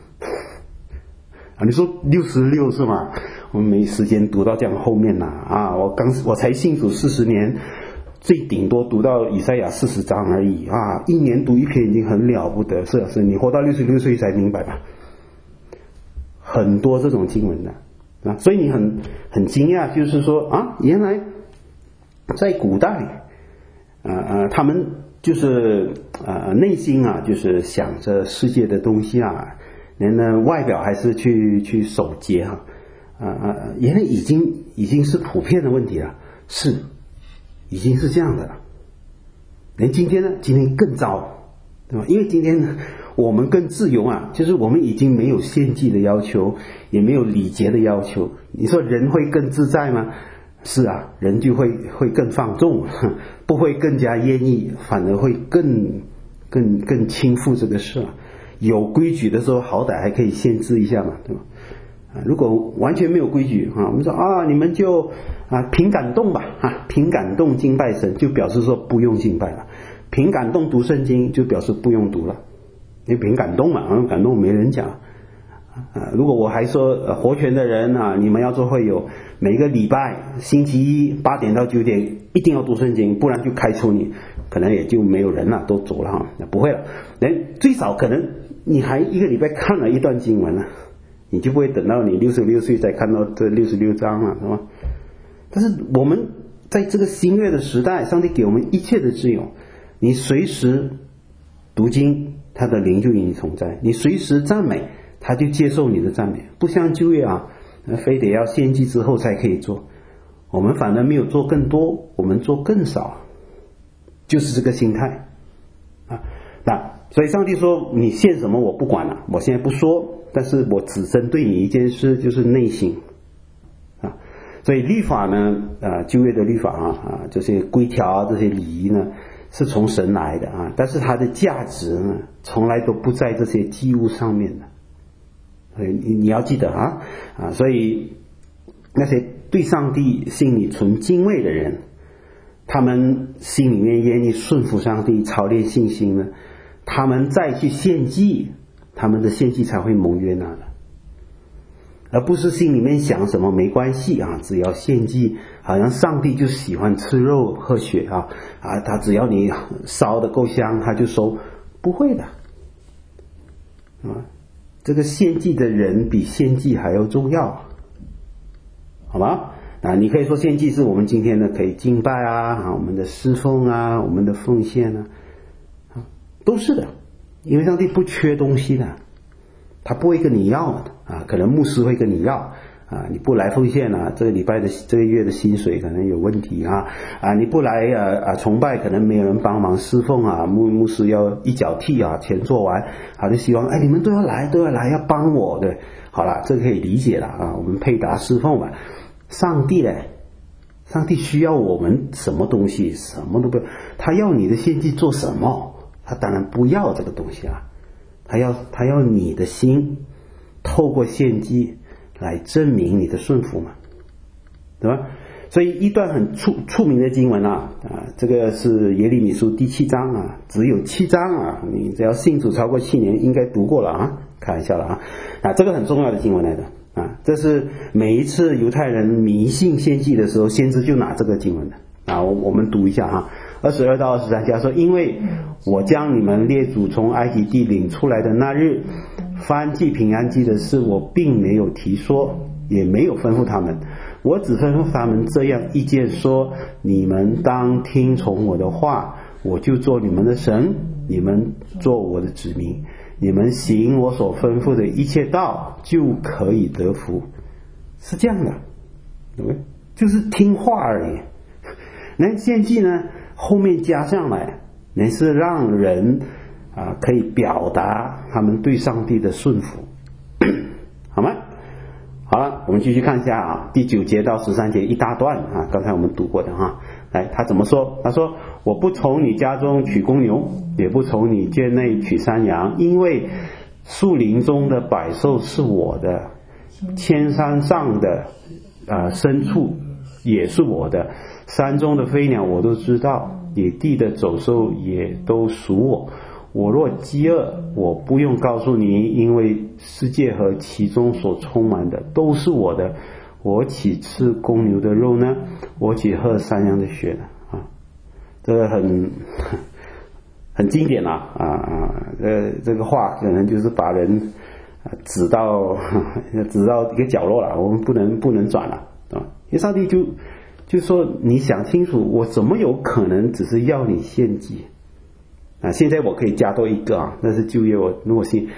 你说66是吗？我们没时间读到这样后面啦我才信主40年，最顶多读到以赛亚40章而已一年读一篇已经很了不得，是你活到66岁才明白吧？很多这种经文的所以你很惊讶，就是说原来在古代他们就是内心就是想着世界的东西连外表还是去守节原来已经是普遍的问题了，是已经是这样的了。连今天呢，今天更糟，对吧？因为今天我们更自由就是我们已经没有献祭的要求，也没有礼节的要求。你说人会更自在吗？是人就会更放纵，不会更加愿意，反而会更轻负这个事有规矩的时候好歹还可以限制一下嘛，对吧？如果完全没有规矩我们说你们就凭感动吧凭感动敬拜神，就表示说不用敬拜了；凭感动读圣经，就表示不用读了，因为凭感动嘛，感动没人讲如果我还说活泉的人你们要做会友，每个礼拜星期一8点到9点一定要读圣经，不然就开除你，可能也就没有人了，都走了不会了，最少可能你还一个礼拜看了一段经文你就不会等到你66岁才看到这66章了，是吧？但是我们在这个新约的时代，上帝给我们一切的自由，你随时读经，他的灵就与你同在；你随时赞美，他就接受你的赞美。不像旧约非得要献祭之后才可以做，我们反而没有做更多，我们做更少，就是这个心态所以上帝说你献什么我不管了，我现在不说，但是我只针对你一件事，就是内心所以律法呢旧约的律法这些规条这些礼仪呢是从神来的但是它的价值呢从来都不在这些祭物上面的。所以你要记得所以那些对上帝心里存敬畏的人，他们心里面愿意顺服上帝，操练信心呢，他们再去献祭，他们的献祭才会蒙悦纳的，而不是心里面想什么没关系只要献祭，好像上帝就喜欢吃肉喝血他只要你烧得够香他就收，不会的这个献祭的人比献祭还要重要，好吧？你可以说献祭是我们今天的可以敬拜我们的侍奉我们的奉献都是的，因为上帝不缺东西的， 他不会跟你要的啊，可能牧师会跟你要啊，你不来奉献啊，这个月的薪水可能有问题啊，你不来崇拜，可能没有人帮忙侍奉啊，牧师要一脚踢啊，钱做完，就希望你们都要来要帮我，对，好了，这个可以理解了啊，我们配搭侍奉嘛。上帝呢？上帝需要我们什么东西？什么都不要，他要你的献祭做什么？他当然不要这个东西啊，他要你的心，透过献祭来证明你的顺服嘛，对吧？所以一段很出名的经文这个是耶利米书第7章啊，只有7章啊，你只要信主超过7年应该读过了啊，开玩笑了啊，这个很重要的经文来的啊，这是每一次犹太人迷信献祭的时候，先知就拿这个经文的啊，我们读一下哈，22到23节说，因为我将你们列祖从埃及地领出来的那日，燔祭平安祭的事，我并没有提说，也没有吩咐他们，我只吩咐他们这样一件，说你们当听从我的话，我就做你们的神，你们做我的子民，你们行我所吩咐的一切道，就可以得福。是这样的，对不对？就是听话而已。那献祭呢，后面加上来，那是让人可以表达他们对上帝的顺服，好吗？好了，我们继续看一下第9节到13节一大段刚才我们读过的来，他怎么说？他说：我不从你家中取公牛，也不从你圈内取山羊，因为树林中的百兽是我的，千山上的牲畜也是我的，山中的飞鸟我都知道，野地的走兽也都属我。我若饥饿，我不用告诉你，因为世界和其中所充满的都是我的。我岂吃公牛的肉呢？我岂喝山羊的血呢？这个很经典这个话可能就是把人指到一个角落了，我们不能转了因为上帝就说，你想清楚，我怎么有可能只是要你献祭现在我可以加多一个那是旧约，我如果信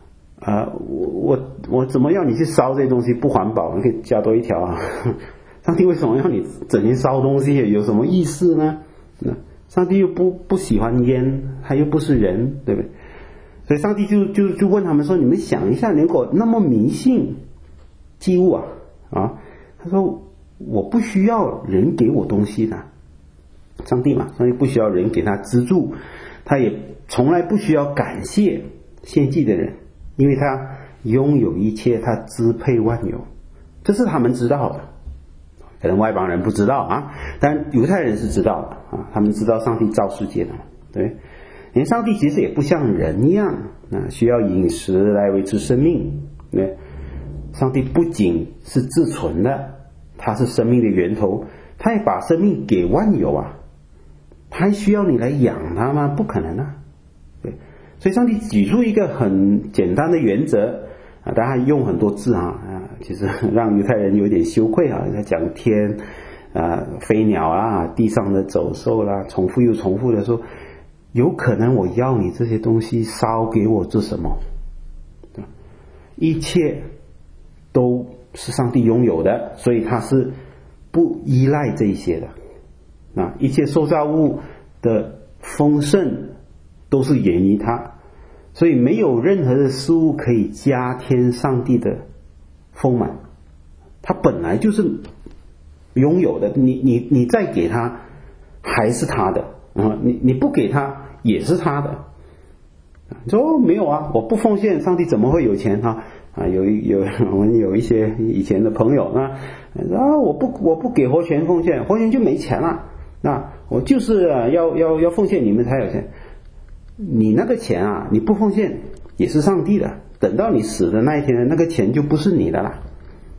我怎么要你去烧这些东西不环保，我可以加多一条上帝为什么要你整天烧东西，有什么意思呢？上帝又不喜欢烟，他又不是人，对不对？所以上帝就问他们说，你们想一下，如果那么迷信祭物他说我不需要人给我东西的，上帝嘛，上帝不需要人给他资助，他也从来不需要感谢献祭的人，因为他拥有一切，他支配万有，这是他们知道的，可能外邦人不知道但犹太人是知道的他们知道上帝造世界的，对，因为上帝其实也不像人一样需要饮食来维持生命，对，上帝不仅是自存的，他是生命的源头，他也把生命给万有他还需要你来养他吗？不可能对，所以上帝举出一个很简单的原则当然用很多字其实让犹太人有点羞愧他讲天飞鸟地上的走兽啦，重复又重复的说，有可能我要你这些东西烧给我做什么？一切都是上帝拥有的，所以他是不依赖这些的一切受造物的丰盛都是源于他，所以没有任何的事物可以加添上帝的丰满，他本来就是拥有的，你再给他还是他的你不给他也是他的。你说没有我不奉献，上帝怎么会有钱我们有一些以前的朋友我不给活泉奉献，活泉就没钱了我就是要奉献你们才有钱。你那个钱你不奉献也是上帝的，等到你死的那一天，那个钱就不是你的了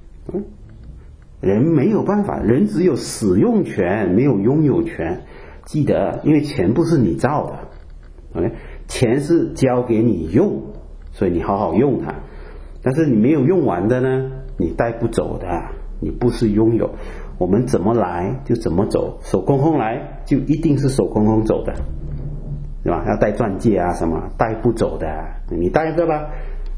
人没有办法，人只有使用权，没有拥有权。记得，因为钱不是你造的钱是交给你用，所以你好好用它，但是你没有用完的呢，你带不走的，你不是拥有。我们怎么来就怎么走，手空空来就一定是手空空走的，对吧？要带钻戒什么带不走的，你带着吧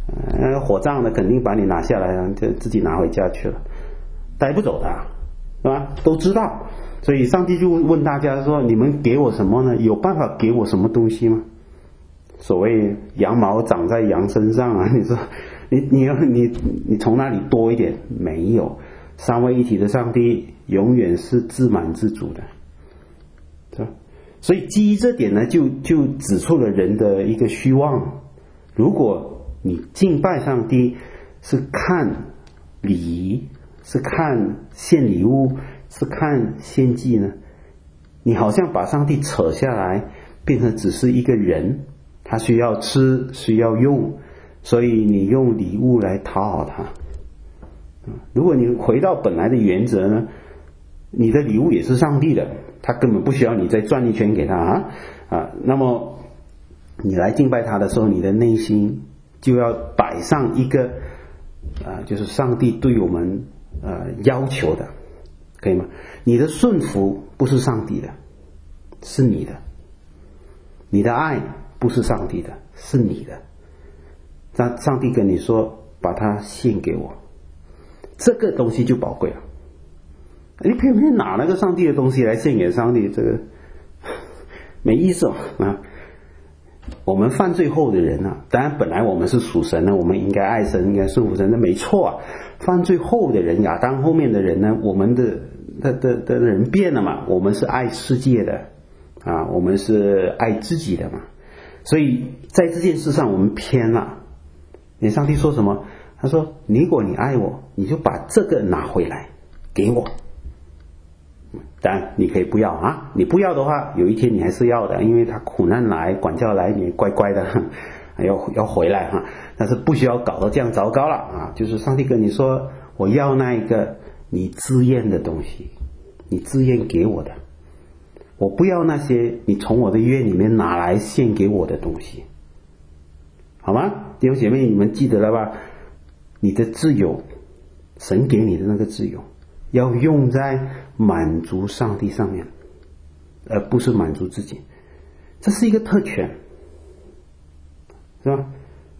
火葬的肯定把你拿下来了，就自己拿回家去了，带不走的，是吧？都知道。所以上帝就问大家说，你们给我什么呢？有办法给我什么东西吗？所谓羊毛长在羊身上啊，你说你从哪里多一点？没有。三位一体的上帝永远是自满自足的，是吧？所以基于这点呢，就指出了人的一个虚妄。如果你敬拜上帝是看礼仪，是看献礼物，是看献祭呢，你好像把上帝扯下来，变成只是一个人，他需要吃，需要用，所以你用礼物来讨好他。如果你回到本来的原则呢，你的礼物也是上帝的，他根本不需要你再转一圈给他那么你来敬拜他的时候，你的内心就要摆上一个就是上帝对我们要求的，可以吗？你的顺服不是上帝的，是你的；你的爱不是上帝的，是你的。那上帝跟你说，把它献给我，这个东西就宝贵了。你偏偏拿那个上帝的东西来献给上帝，这个没意思我们犯罪后的人当然本来我们是属神的，我们应该爱神，应该顺服神，那没错犯罪后的人，亚当后面的人呢，我们的人变了嘛，我们是爱世界的我们是爱自己的嘛，所以在这件事上我们偏了。你上帝说什么？他说如果你爱我，你就把这个拿回来给我。当然你可以不要你不要的话，有一天你还是要的，因为他苦难来，管教来，你乖乖的要回来但是不需要搞到这样糟糕了就是上帝跟你说，我要那一个你自愿的东西，你自愿给我的，我不要那些你从我的院里面拿来献给我的东西，好吗？弟兄姐妹，你们记得了吧？你的自由，神给你的那个自由，要用在满足上帝上面，而不是满足自己。这是一个特权，是吧？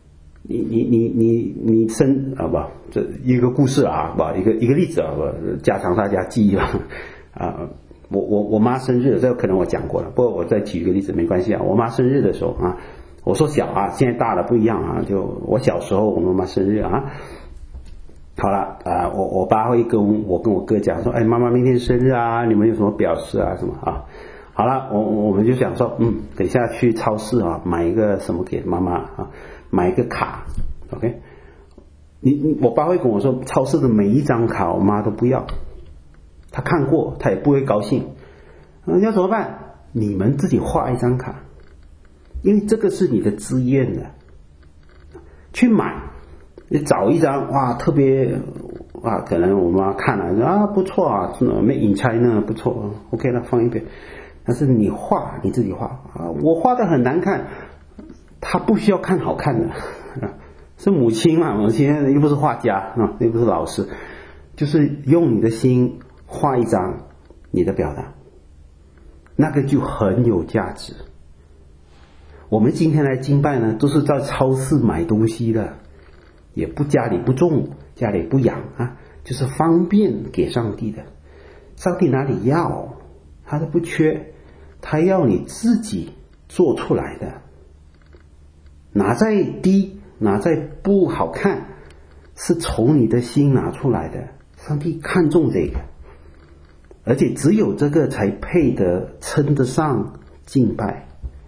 你生这一个故事一个例子加强大家记忆我妈生日，这个可能我讲过了，不过我再举一个例子没关系我妈生日的时候我说小现在大了不一样就我小时候我妈妈生日好了我爸会跟我哥讲说，妈妈明天生日你们有什么表示什么好了，我们就想说等一下去超市买一个什么给妈妈买一个卡 OK。 我爸会跟我说，超市的每一张卡我妈都不要，他看过他也不会高兴。要怎么办？你们自己画一张卡，因为这个是你的自愿的，去买你找一张特别可能我妈看了不错Made in China 不错 OK 了，放一边。但是你画，你自己画我画的很难看，他不需要看好看的是母亲嘛，母亲又不是画家又不是老师，就是用你的心画一张你的表达，那个就很有价值。我们今天来敬拜呢，都是在超市买东西的，也不家里不种，家里不养就是方便给上帝的。上帝哪里要？他都不缺，他要你自己做出来的。拿在低，拿在不好看，是从你的心拿出来的。上帝看重这个，而且只有这个才配得称得上敬拜，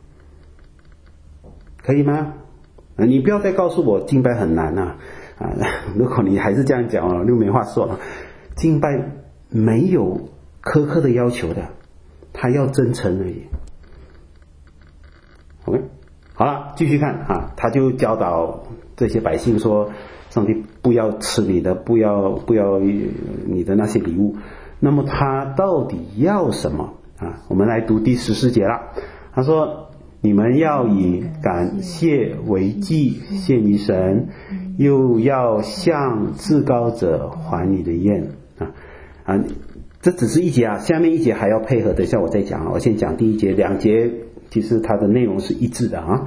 可以吗？你不要再告诉我敬拜很难如果你还是这样讲就没话说了。敬拜没有苛刻的要求的，他要真诚而已。 OK， 好了，继续看他就教导这些百姓说，上帝不要吃你的，不要你的那些礼物。那么他到底要什么我们来读第14节了。他说，你们要以感谢为祭献于神，又要向至高者还你的愿这只是一节下面一节还要配合，等一下我再讲我先讲第一节，2节其实它的内容是一致的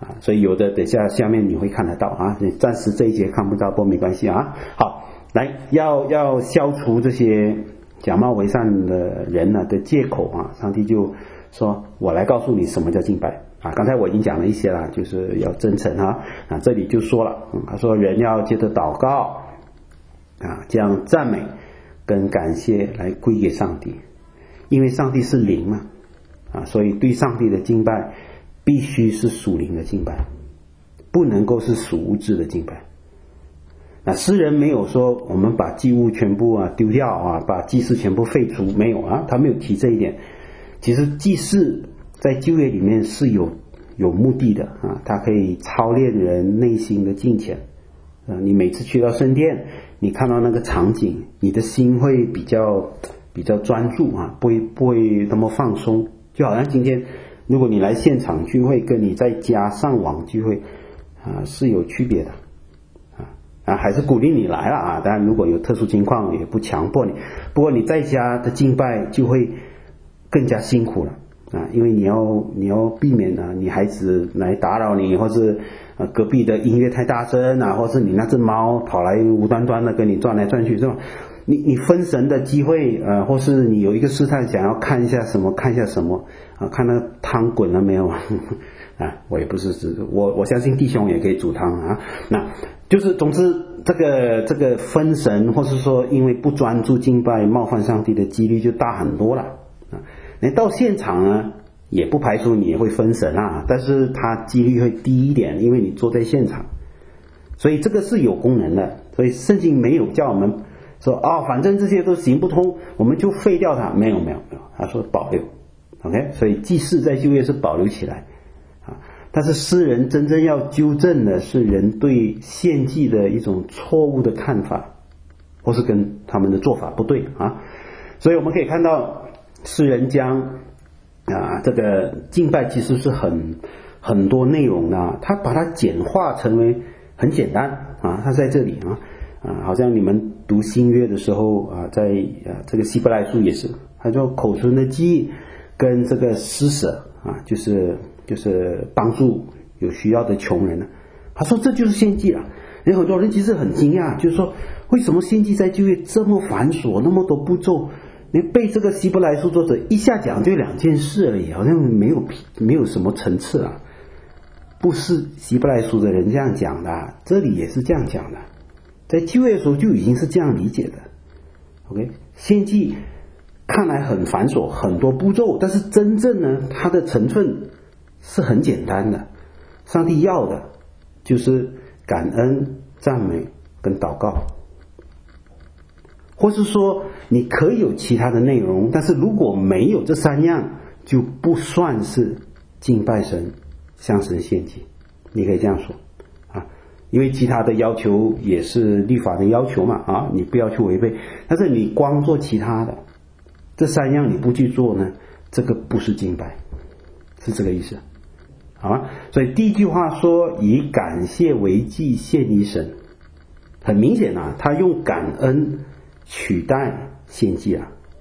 所以有的等下面你会看得到啊，你暂时这一节看不到不过没关系啊。好，来要消除这些假冒为善的人的借口啊，上帝就说我来告诉你什么叫敬拜啊。刚才我已经讲了一些了，就是要真诚这里就说了，他说人要接着祷告将赞美跟感谢来归给上帝，因为上帝是灵嘛所以对上帝的敬拜必须是属灵的敬拜，不能够是属物质的敬拜。诗人没有说我们把祭物全部丢掉把祭祀全部废除，没有他没有提这一点。其实祭祀在旧约里面是有目的的它可以操练人内心的敬虔你每次去到圣殿，你看到那个场景，你的心会比较专注不会那么放松。就好像今天如果你来现场聚会跟你在家上网聚会是有区别的还是鼓励你来了当然如果有特殊情况也不强迫你，不过你在家的敬拜就会更加辛苦了因为你要避免你孩子来打扰你，或是隔壁的音乐太大声或是你那只猫跑来无端端的跟你转来转去，是吧？你分神的机会或是你有一个试探想要看一下什么看那个汤滚了没有我也不是我相信弟兄也可以煮汤那就是总之这个分神或是说因为不专注敬拜冒犯上帝的几率就大很多了你到现场呢也不排除你也会分神但是它几率会低一点，因为你坐在现场，所以这个是有功能的。所以圣经没有叫我们说反正这些都行不通我们就废掉它，没有，他说保留 OK， 所以祭祀在旧约是保留起来但是诗人真正要纠正的是人对献祭的一种错误的看法，或是跟他们的做法不对所以我们可以看到诗人将这个敬拜其实是很多内容他把它简化成为很简单他在这里好像你们读新约的时候在这个希伯来书也是，他说口唇的祭跟这个施舍就是帮助有需要的穷人他说这就是献祭了。有很多人其实很惊讶，就是说为什么献祭在旧约这么繁琐，那么多步骤，你背这个希伯来书作者一下讲就2件事而已，好像没有什么层次不是希伯来书的人这样讲的这里也是这样讲的，在旧约的时候就已经是这样理解的 OK， 献祭看来很繁琐很多步骤，但是真正呢它的成分是很简单的，上帝要的就是感恩赞美跟祷告，或是说你可以有其他的内容，但是如果没有这3样就不算是敬拜神向神献祭，你可以这样说因为其他的要求也是律法的要求嘛你不要去违背，但是你光做其他的这3样你不去做呢，这个不是敬拜，是这个意思好吗？所以第一句话说以感谢为祭献于神，很明显他用感恩取代献祭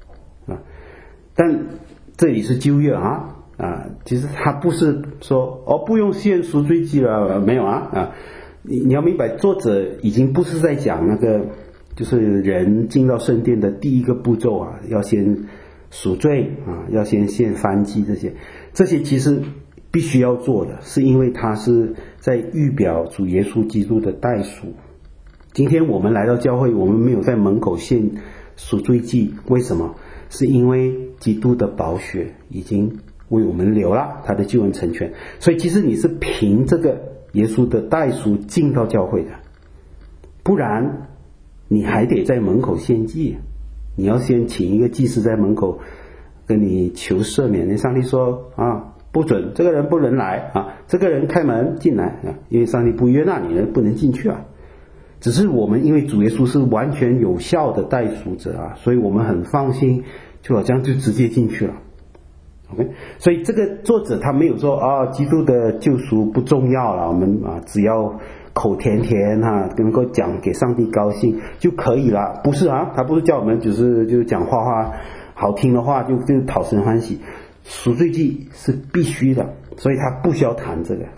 但这里是旧约其实他不是说不用献赎罪祭了，没有你要明白作者已经不是在讲那个就是人进到圣殿的第一个步骤要先赎罪要先献燔祭，这些其实必须要做的，是因为他是在预表主耶稣基督的代赎。今天我们来到教会，我们没有在门口献赎罪祭，为什么？是因为基督的宝血已经为我们流了，他的救恩成全，所以其实你是凭这个耶稣的代赎进到教会的，不然你还得在门口献祭，你要先请一个祭司在门口跟你求赦免，上帝说不准，这个人不能来这个人开门进来因为上帝不约纳你的不能进去只是我们因为主耶稣是完全有效的代赎者所以我们很放心，就好像就直接进去了OK， 所以这个作者他没有说基督的救赎不重要了，我们只要口甜甜能够讲给上帝高兴就可以了，不是他不是叫我们就是讲话好听的话就讨神欢喜，赎罪祭是必须的，所以他不需要谈这个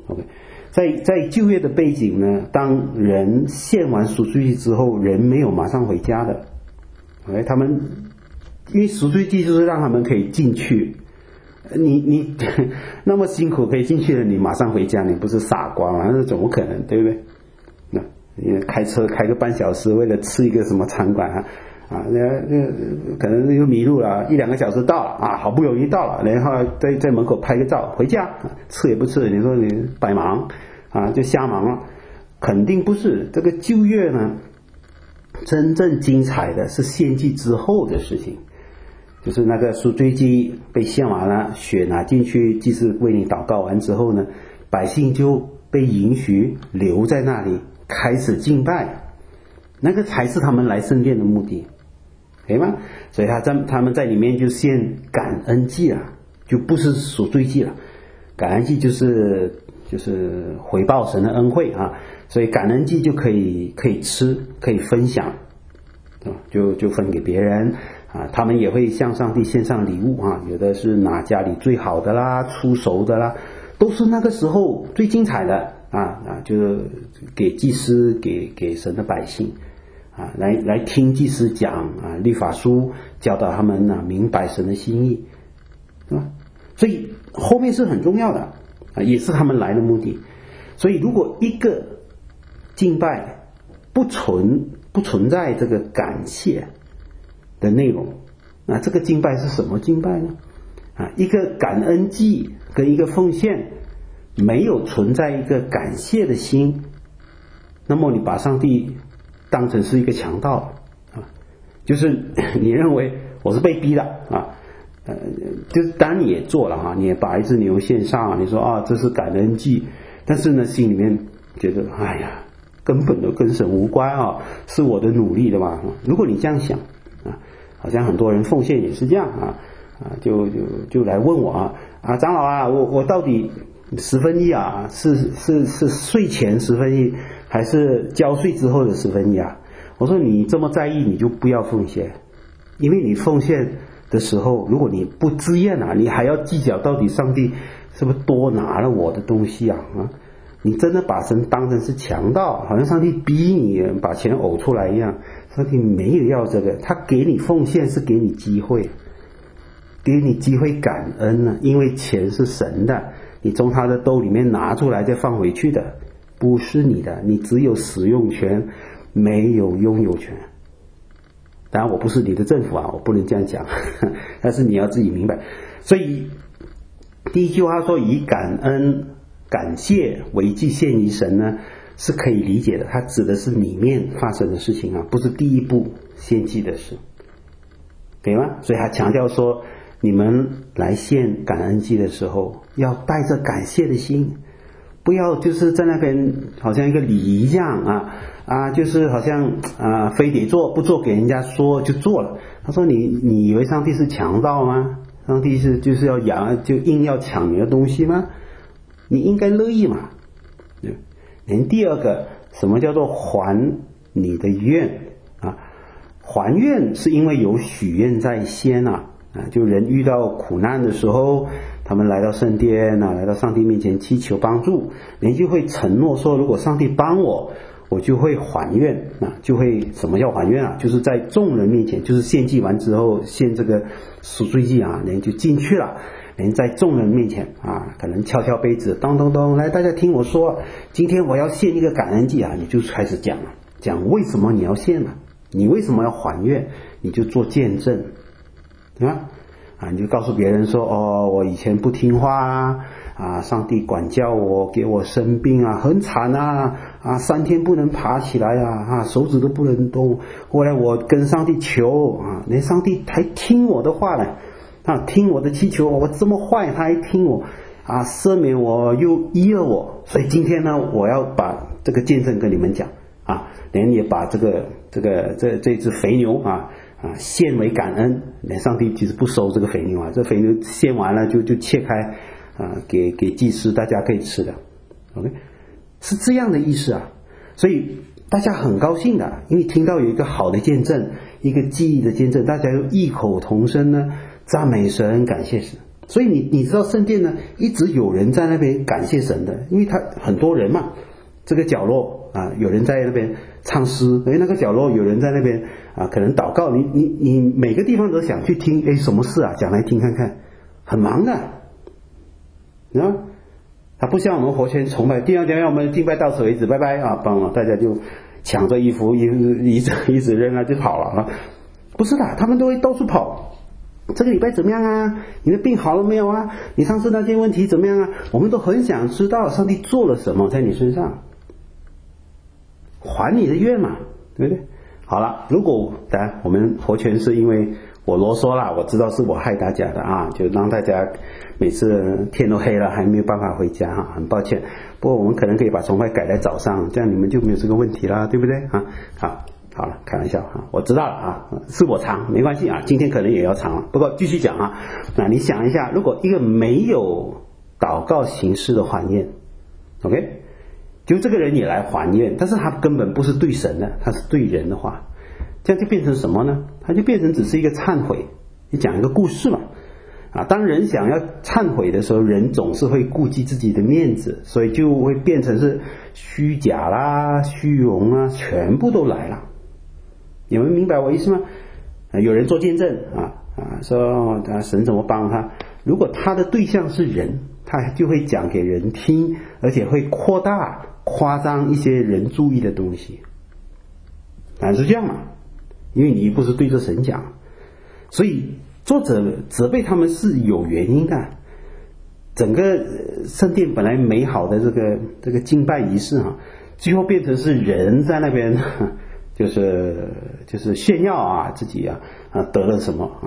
OK， 在旧约的背景呢，当人献完赎罪祭之后，人没有马上回家的。OK， 他们因为赎罪祭就是让他们可以进去，你那么辛苦可以进去了，你马上回家，你不是傻瓜吗？那怎么可能，对不对？那你开车开个半小时，为了吃一个什么餐馆可能又迷路了，1-2个小时到了好不容易到了，然后在门口拍个照回家，吃也不吃，你说你白忙就瞎忙了。肯定不是。这个旧约呢，真正精彩的是献祭之后的事情，就是那个赎罪祭被献完了，血拿进去，祭司为你祷告完之后呢，百姓就被允许留在那里开始敬拜，那个才是他们来圣殿的目的，可以吗？所以他们在里面就献感恩祭了，就不是赎罪祭了。感恩祭就是回报神的恩惠所以感恩祭就可以吃，可以分享，就分给别人他们也会向上帝献上礼物有的是拿家里最好的啦，出熟的啦，都是那个时候最精彩的就是给祭司，给神的百姓来听祭司讲律法书，教导他们明白神的心意，是吧？所以后面是很重要的也是他们来的目的。所以如果一个敬拜不存在这个感谢的内容，那这个敬拜是什么敬拜呢？一个感恩祭跟一个奉献没有存在一个感谢的心，那么你把上帝当成是一个强盗就是你认为我是被逼的就是当然你也做了你也把一只牛献上，你说这是感恩祭，但是呢心里面觉得根本都跟神无关是我的努力的嘛。如果你这样想好像很多人奉献也是这样就来问我长老我到底1/10是税前1/10还是交税之后的1/10我说你这么在意，你就不要奉献，因为你奉献的时候，如果你不自愿你还要计较到底上帝是不是多拿了我的东西你真的把神当成是强盗，好像上帝逼你把钱呕出来一样。上帝没有要这个，他给你奉献是给你机会，给你机会感恩因为钱是神的，你从他的兜里面拿出来再放回去的，不是你的，你只有使用权，没有拥有权。当然我不是你的政府我不能这样讲但是你要自己明白。所以第一句话说以感恩感谢为祭献于神呢，是可以理解的，它指的是里面发生的事情不是第一步献祭的事，对吗？所以他强调说，你们来献感恩祭的时候要带着感谢的心，不要就是在那边好像一个礼仪这样就是好像非得做不做给人家说就做了。他说你以为上帝是强盗吗？上帝就是要就硬要抢你的东西吗？你应该乐意嘛。第二个，什么叫做还你的愿还愿是因为有许愿在先就人遇到苦难的时候，他们来到圣殿来到上帝面前祈求帮助，人就会承诺说，如果上帝帮我就会还愿就会什么叫还愿就是在众人面前，就是献祭完之后献这个赎罪祭人就进去了，人在众人面前可能敲敲杯子，咚咚咚，来大家听我说，今天我要献一个感恩祭你就开始讲为什么你要献你为什么要还愿，你就做见证对吧？你就告诉别人说我以前不听话上帝管教我，给我生病很惨3天不能爬起来手指都不能动，后来我跟上帝求连上帝还听我的话呢听我的祈求，我这么坏他还听我赦免我又医了我。所以今天呢，我要把这个见证跟你们讲人也把这只肥牛献为感恩，上帝其实不收这个肥牛这肥牛献完了就切开给祭司，大家可以吃的 OK， 是这样的意思所以大家很高兴的，因为听到有一个好的见证，一个记忆的见证，大家又异口同声呢赞美神感谢神所以你知道圣殿呢，一直有人在那边感谢神的，因为他很多人嘛，这个角落啊有人在那边唱诗，那个角落有人在那边啊可能祷告，你每个地方都想去听，什么事啊，讲来听看看，很忙的，啊，他不像我们活泉崇拜，第二天我们敬拜到此为止，拜拜啊，帮了大家就抢着衣服一直扔了就跑了啊，不是的，他们都会到处跑。这个礼拜怎么样啊？你的病好了没有啊？你上次那件问题怎么样啊？我们都很想知道上帝做了什么在你身上，还你的愿嘛，对不对？好了，如果当然我们活泉是因为我啰嗦了，我知道是我害大家的啊，就让大家每次天都黑了还没有办法回家哈，很抱歉。不过我们可能可以把崇拜改在早上，这样你们就没有这个问题啦，对不对啊？好了，开玩笑啊，我知道了啊，是我长没关系啊，今天可能也要长了，不过继续讲啊。那你想一下，如果一个没有祷告形式的还愿 ，OK， 就这个人也来还愿，但是他根本不是对神的，他是对人的话，这样就变成什么呢？他就变成只是一个忏悔，你讲一个故事嘛。啊，当人想要忏悔的时候，人总是会顾及自己的面子，所以就会变成是虚假啦、虚荣啊，全部都来了。你们明白我意思吗？有人做见证说神怎么帮他，如果他的对象是人，他就会讲给人听，而且会扩大夸张一些人注意的东西，是这样嘛？因为你不是对着神讲，所以作者责备他们是有原因的。整个圣殿本来美好的这个敬拜仪式最后变成是人在那边就是炫耀啊，自己得了什么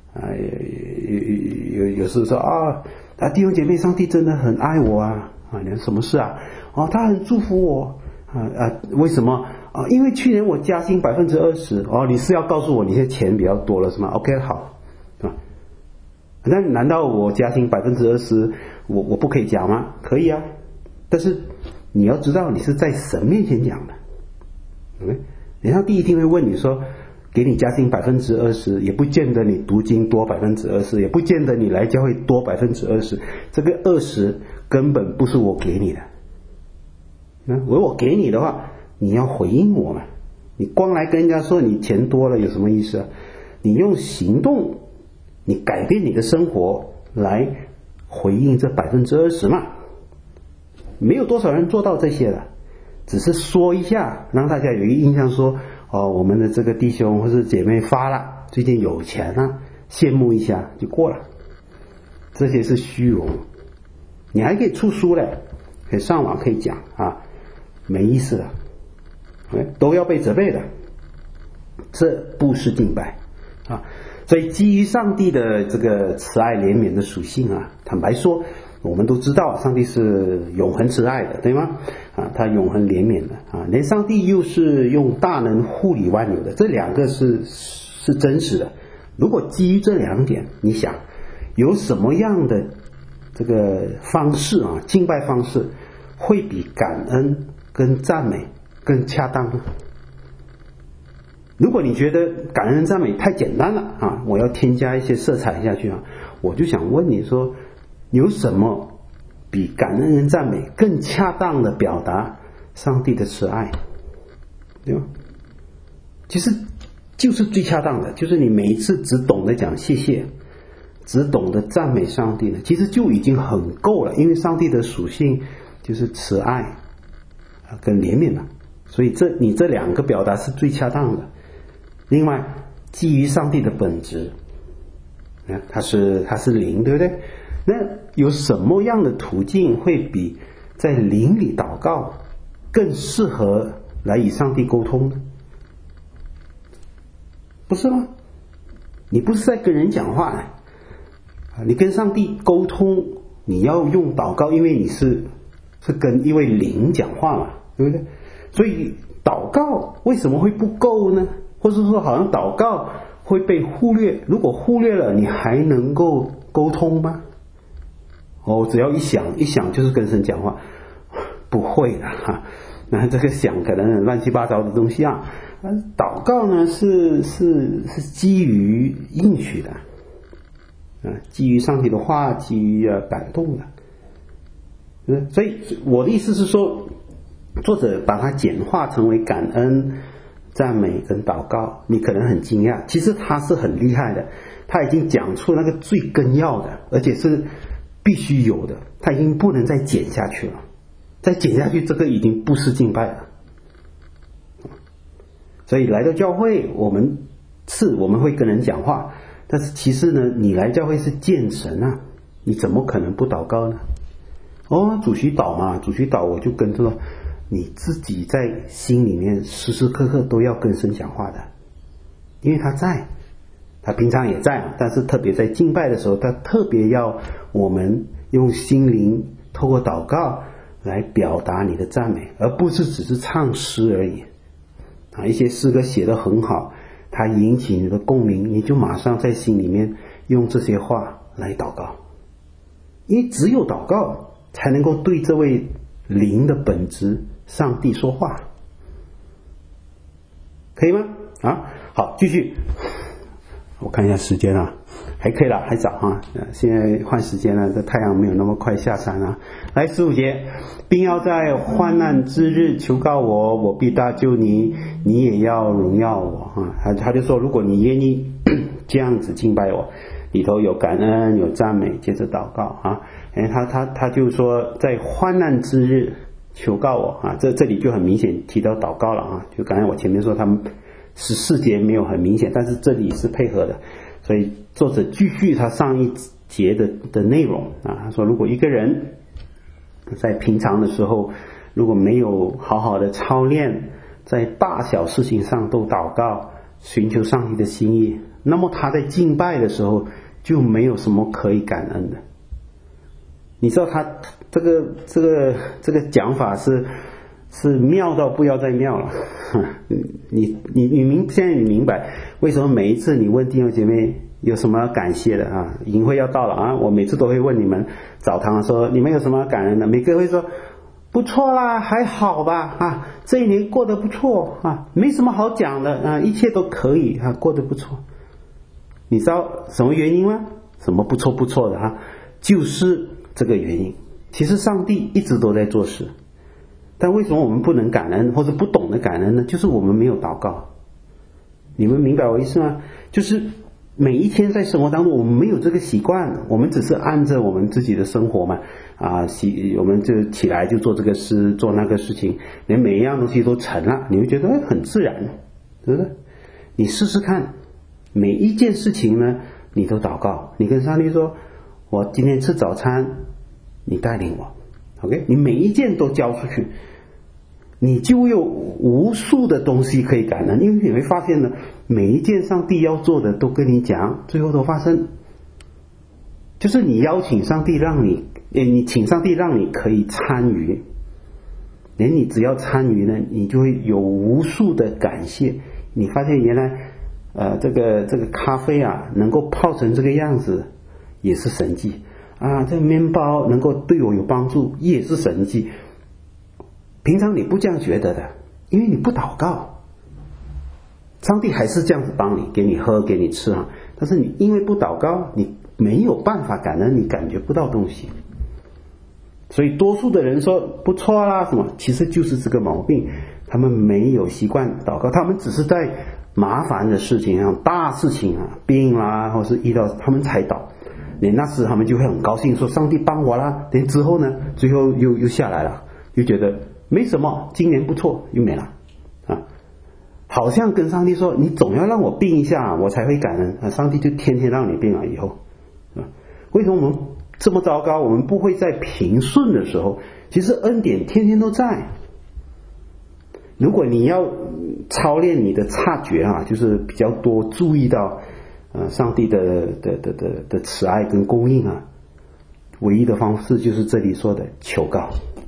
有时说弟兄姐妹，上帝真的很爱我你看什么事他很祝福我为什么因为去年我加薪20%你是要告诉我你现在钱比较多了是吗 ？OK 好那难道我加薪20%我不可以讲吗？可以啊，但是你要知道你是在神面前讲的上帝一定会问你说，给你加薪20%，也不见得你读经多20%，也不见得你来教会多20%，这个20根本不是我给你的。如果我给你的话，你要回应我嘛。你光来跟人家说你钱多了有什么意思你用行动，你改变你的生活来回应这20%嘛。没有多少人做到这些的，只是说一下，让大家有一个印象说我们的这个弟兄或是姐妹发了，最近有钱了，羡慕一下就过了。这些是虚荣。你还可以出书嘞，可以上网可以讲没意思的，都要被责备的。这不是敬拜所以基于上帝的这个慈爱怜悯的属性坦白说我们都知道上帝是永恒慈爱的，对吗？他永恒怜悯的连上帝又是用大能护理万有的，这两个是真实的。如果基于这两点，你想有什么样的这个方式敬拜方式会比感恩跟赞美更恰当呢？如果你觉得感恩赞美太简单了我要添加一些色彩下去我就想问你说，有什么比感恩跟赞美更恰当的表达上帝的慈爱，对吗？其实就是最恰当的，就是你每一次只懂得讲谢谢，只懂得赞美上帝呢，其实就已经很够了，因为上帝的属性就是慈爱跟怜悯嘛，所以你这两个表达是最恰当的。另外基于上帝的本质他是灵，对不对？那有什么样的途径会比在灵里祷告更适合来与上帝沟通呢？不是吗？你不是在跟人讲话你跟上帝沟通，你要用祷告，因为你是跟一位灵讲话嘛，对不对？所以祷告为什么会不够呢？或者说好像祷告会被忽略，如果忽略了你还能够沟通吗？只要一想就是跟神讲话，不会的那这个想可能乱七八糟的东西祷告呢是基于应许的基于上帝的话，基于感动的。所以我的意思是说，作者把它简化成为感恩、赞美跟祷告，你可能很惊讶，其实他是很厉害的，他已经讲出那个最根要的，而且是必须有的，他已经不能再减下去了，再减下去这个已经不是敬拜了。所以来到教会，我们会跟人讲话，但是其实呢，你来教会是见神啊，你怎么可能不祷告呢？主许祷嘛，主许祷，我就跟着你自己在心里面时时刻刻都要跟神讲话的，因为他在，他平常也在，但是特别在敬拜的时候，他特别要我们用心灵透过祷告来表达你的赞美，而不是只是唱诗而已一些诗歌写得很好，它引起你的共鸣，你就马上在心里面用这些话来祷告，因为只有祷告才能够对这位灵的本质上帝说话，可以吗？好，继续。我看一下时间还可以了，还早现在换时间了，这太阳没有那么快下山了。来15节，并要在患难之日求告我，我必搭救你，你也要荣耀我他就说，如果你愿意这样子敬拜我，里头有感恩有赞美，接着祷告他就说在患难之日求告我这里就很明显提到祷告了就刚才我前面说他们14节没有很明显，但是这里是配合的，所以作者继续他上一节的内容他说，如果一个人在平常的时候如果没有好好的操练，在大小事情上都祷告，寻求上帝的心意，那么他在敬拜的时候就没有什么可以感恩的。你知道他这个讲法是妙到不要再妙了现在你明白为什么每一次你问弟兄姐妹有什么要感谢的营会要到了我每次都会问你们早堂说你们有什么要感恩的，每个会说不错啦，还好吧这一年过得不错没什么好讲的一切都可以过得不错。你知道什么原因吗？什么不错的就是这个原因。其实上帝一直都在做事，但为什么我们不能感恩或者不懂得感恩呢？就是我们没有祷告。你们明白我意思吗？就是每一天在生活当中我们没有这个习惯，我们只是按着我们自己的生活嘛我们就起来就做这个事做那个事情，连每一样东西都成了，你会觉得很自然，对不对？你试试看，每一件事情呢你都祷告，你跟上帝说，我今天吃早餐你带领我 OK， 你每一件都交出去，你就有无数的东西可以感恩。因为你会发现呢，每一件上帝要做的都跟你讲，最后都发生。就是你邀请上帝你请上帝让你可以参与，连你只要参与呢，你就会有无数的感谢。你发现原来这个咖啡能够泡成这个样子也是神迹这个面包能够对我有帮助也是神迹。平常你不这样觉得的，因为你不祷告，上帝还是这样子帮你，给你喝给你吃但是你因为不祷告，你没有办法感恩，你感觉不到东西。所以多数的人说不错啦什么，其实就是这个毛病，他们没有习惯祷告，他们只是在麻烦的事情大事情病啦或是遇到他们才祷，连那时他们就会很高兴说上帝帮我啦，连之后呢最后又下来了，就觉得没什么，今年不错又没了好像跟上帝说你总要让我病一下我才会感恩上帝就天天让你病了以后为什么我们这么糟糕？我们不会在平顺的时候，其实恩典天天都在。如果你要操练你的察觉就是比较多注意到上帝的慈爱跟供应唯一的方式就是这里说的求告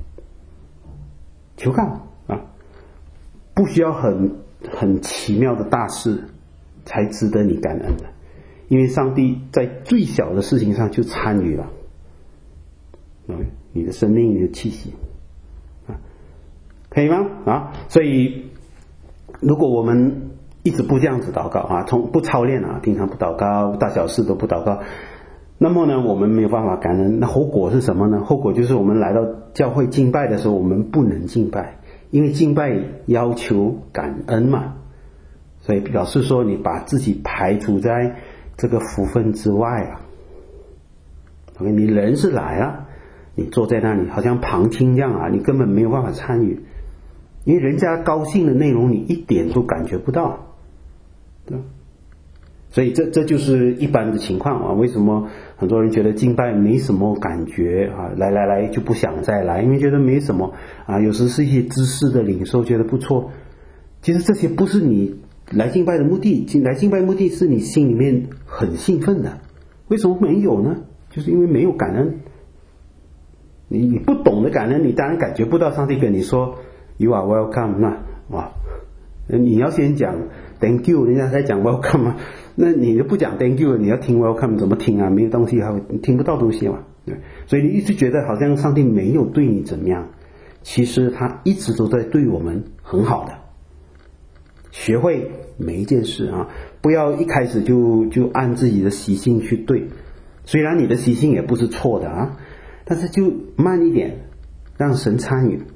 不需要很奇妙的大事才值得你感恩的，因为上帝在最小的事情上就参与了你的生命你的气息可以吗所以如果我们一直不这样子祷告从不操练平常不祷告，大小事都不祷告， 那么呢，我们没有办法感恩，那后果是什么呢？后果就是我们来到教会敬拜的时候，我们不能敬拜，因为敬拜要求感恩嘛，所以表示说你把自己排除在这个福分之外啊。OK， 你人是来了，你坐在那里好像旁听这样啊，你根本没有办法参与，因为人家高兴的内容你一点都感觉不到，对吧？所以这就是一般的情况啊。为什么很多人觉得敬拜没什么感觉啊，来就不想再来，因为觉得没什么啊。有时是一些知识的领受觉得不错，其实这些不是你来敬拜的目的，来敬拜目的是你心里面很兴奋的。为什么没有呢？就是因为没有感恩。你不懂得感恩，你当然感觉不到上帝跟你说 You are welcome， 那哇，你要先讲 Thank you， 人家才讲 welcome 嘛。那你就不讲 Thank you， 你要听 welcome 怎么听啊？没有东西你听不到东西嘛。对，所以你一直觉得好像上帝没有对你怎么样，其实他一直都在对我们很好的。学会每一件事啊，不要一开始就按自己的习性去对，虽然你的习性也不是错的啊，但是就慢一点，让神参与。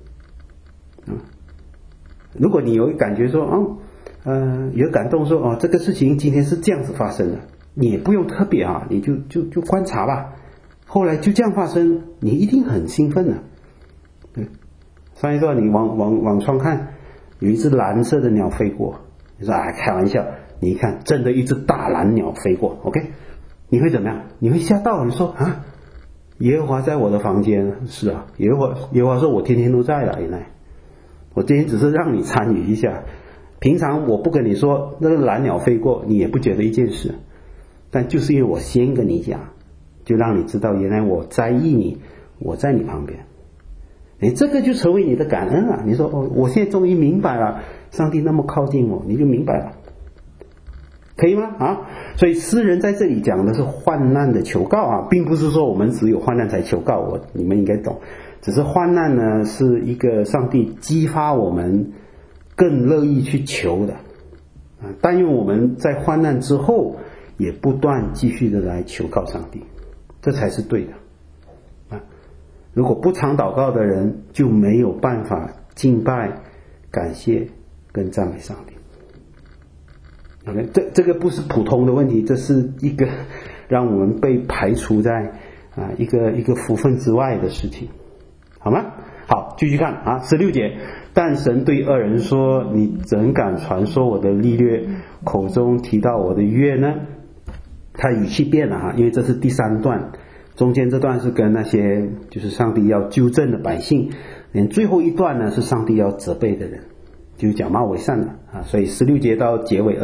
如果你有感觉说有感动说这个事情今天是这样子发生的，你也不用特别啊，你就观察吧，后来就这样发生，你一定很兴奋的。上一段你往窗看，有一只蓝色的鸟飞过，你说开玩笑，你一看真的一只大蓝鸟飞过 OK， 你会怎么样？你会吓到，你说耶和华在我的房间。是啊，耶和华说我天天都在了，原来我今天只是让你参与一下，平常我不跟你说那个蓝鸟飞过，你也不觉得一件事，但就是因为我先跟你讲，就让你知道原来我在意你，我在你旁边。这个就成为你的感恩了。你说我现在终于明白了，上帝那么靠近我，你就明白了，可以吗？所以诗人在这里讲的是患难的求告啊，并不是说我们只有患难才求告，你们应该懂。只是患难呢是一个上帝激发我们更乐意去求的但愿我们在患难之后也不断继续的来求告上帝，这才是对的如果不常祷告的人就没有办法敬拜、感谢跟赞美上帝。OK， 这个不是普通的问题，这是一个让我们被排除在一个福分之外的事情，好吗？好，继续看16节。但神对恶人说：你怎敢传说我的历略，口中提到我的约呢？他语气变了因为这是第3段，中间这段是跟那些就是上帝要纠正的百姓，连最后一段呢是上帝要责备的人，就是假冒伪善的所以16节到结尾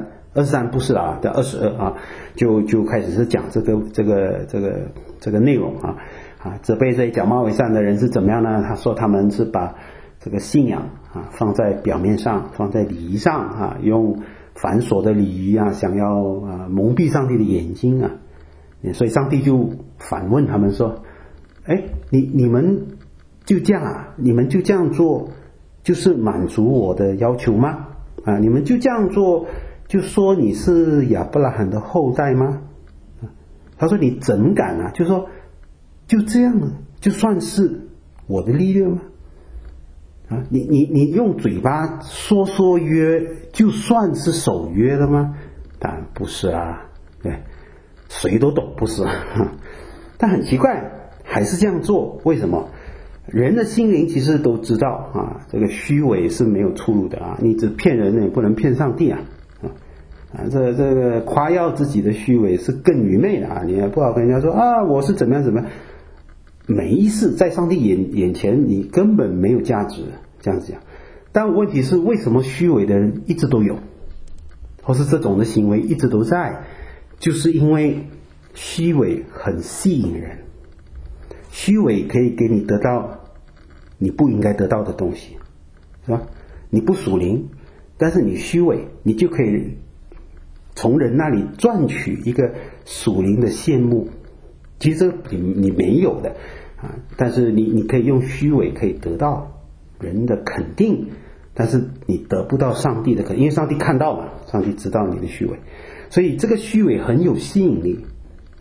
23不是到22就开始是讲这个内容责备这些假冒伪善的人是怎么样呢？他说他们是把这个信仰放在表面上，放在礼仪上用繁琐的礼仪想要蒙蔽上帝的眼睛所以上帝就反问他们说你们就这样你们就这样做就是满足我的要求吗？你们就这样做就说你是亚伯拉罕的后代吗？他说你怎敢就说就这样就算是我的历略吗？你用嘴巴说约就算是守约了吗？当然不是对，谁都懂不是但很奇怪还是这样做，为什么？人的心灵其实都知道这个虚伪是没有出路的你只骗人也不能骗上帝这个夸耀自己的虚伪是更愚昧的你也不好跟人家说我是怎么样没意思，在上帝眼前你根本没有价值，这样子讲。但问题是为什么虚伪的人一直都有，或是这种的行为一直都在，就是因为虚伪很吸引人，虚伪可以给你得到你不应该得到的东西，是吧？你不属灵，但是你虚伪，你就可以从人那里赚取一个属灵的羡慕，其实你没有的但是你可以用虚伪可以得到人的肯定，但是你得不到上帝的肯定，因为上帝看到嘛，上帝知道你的虚伪，所以这个虚伪很有吸引力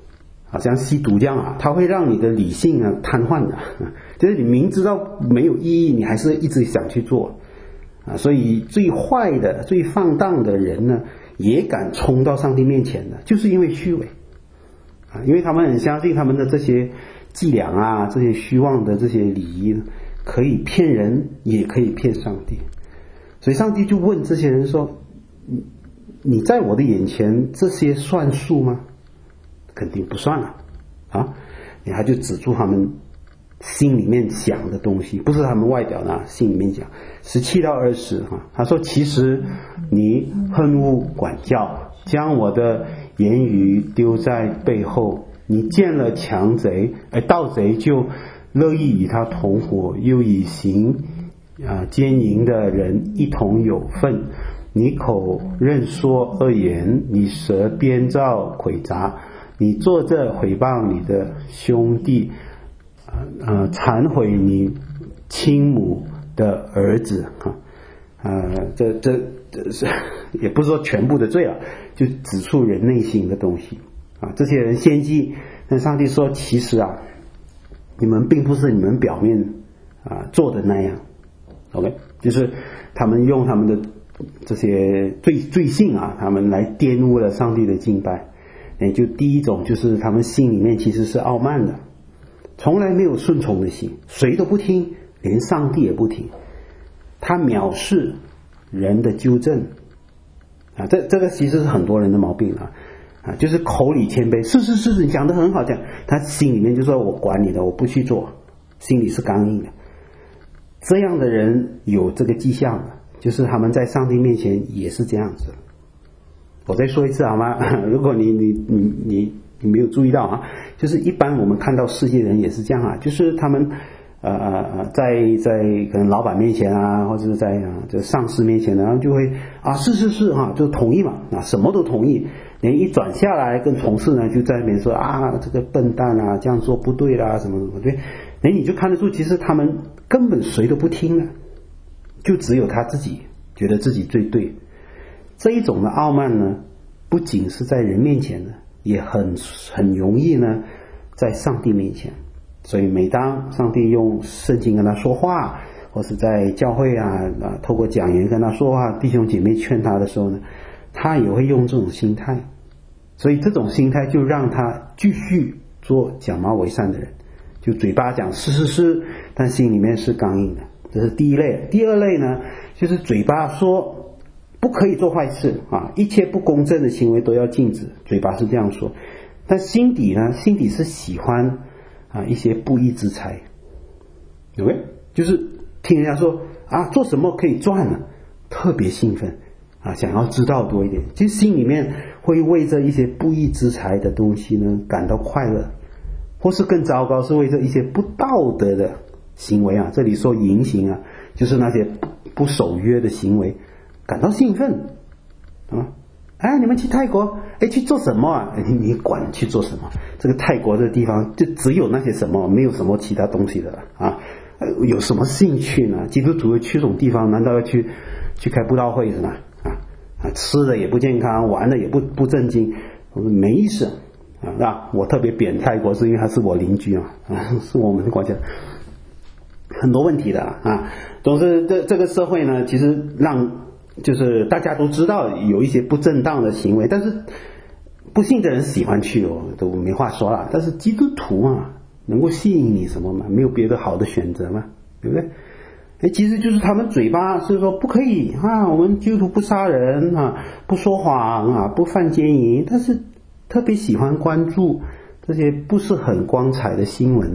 好像吸毒这样啊，它会让你的理性啊瘫痪的，就是你明知道没有意义，你还是一直想去做啊。所以最坏的、最放荡的人呢，也敢冲到上帝面前的，就是因为虚伪啊，因为他们很相信他们的这些伎俩啊，这些虚妄的这些礼仪可以骗人，也可以骗上帝。所以上帝就问这些人说：你在我的眼前这些算数吗？肯定不算了啊！他就指出他们心里面想的东西，不是他们外表的，心里面讲。17到20他说：其实你恨恶管教，将我的言语丢在背后，你见了强贼盗贼就乐意与他同伙，又与行奸淫的人一同有份。你口任说恶言，你舌编造诡诈，你坐着毁谤你的兄弟，残毁你亲母的儿子这是也不是说全部的罪了，就指出人内心的东西这些人献祭，但上帝说其实你们并不是你们表面做的那样 ，OK， 就是他们用他们的这些罪性他们来玷污了上帝的敬拜。就第一种就是他们心里面其实是傲慢的，从来没有顺从的心，谁都不听，连上帝也不听，他藐视人的纠正这个其实是很多人的毛病就是口里谦卑，是你讲得很好讲，他心里面就说我管你的，我不去做，心里是刚硬的。这样的人有这个迹象的，就是他们在上帝面前也是这样子。我再说一次好吗？如果你没有注意到就是一般我们看到世界人也是这样就是他们在可能老板面前或者是在这上司面前然后就会是就同意嘛什么都同意，连一转下来跟同事呢就在那边说这个笨蛋这样做不对啦什么什么对，你就看得出其实他们根本谁都不听了，就只有他自己觉得自己最对。这一种的傲慢呢，不仅是在人面前的，也很容易呢在上帝面前。所以每当上帝用圣经跟他说话，或是在教会透过讲员跟他说话，弟兄姐妹劝他的时候呢，他也会用这种心态。所以这种心态就让他继续做假冒为善的人，就嘴巴讲是，但心里面是刚硬的。这是第一类。第二类呢，就是嘴巴说不可以做坏事一切不公正的行为都要禁止，嘴巴是这样说，但心底是喜欢一些不义之财，对不对？就是听人家说做什么可以赚呢，特别兴奋想要知道多一点，其实心里面会为这一些不义之财的东西呢感到快乐，或是更糟糕是为这一些不道德的行为这里说淫行就是那些不守约的行为感到兴奋你们去泰国去做什么你管去做什么，这个泰国的地方就只有那些什么，没有什么其他东西的了有什么兴趣呢？基督徒去这种地方难道要去开布道会是吧？吃的也不健康，玩的也不正经，没意思我特别贬泰国是因为他是我邻居是我们国家很多问题的总之这个社会呢，其实就是大家都知道有一些不正当的行为，但是不信的人喜欢去都没话说了。但是基督徒能够吸引你什么嘛？没有别的好的选择嘛，对不对？其实就是他们嘴巴是说不可以我们基督徒不杀人不说谎不犯奸淫，但是特别喜欢关注这些不是很光彩的新闻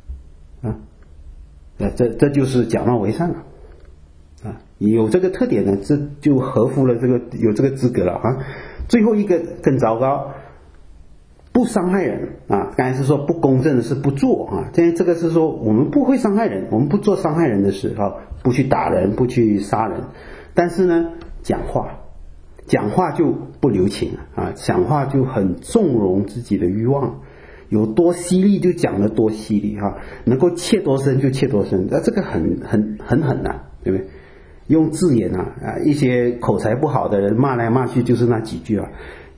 这就是假冒为善了有这个特点呢，这就合乎了有这个资格了最后一个更糟糕，不伤害人刚才是说不公正的事不做现在这个是说我们不会伤害人，我们不做伤害人的事不去打人，不去杀人，但是呢讲话就不留情讲话就很纵容自己的欲望，有多犀利就讲得多犀利能够切多深就切多深，这个很狠对不对？用字眼一些口才不好的人骂来骂去就是那几句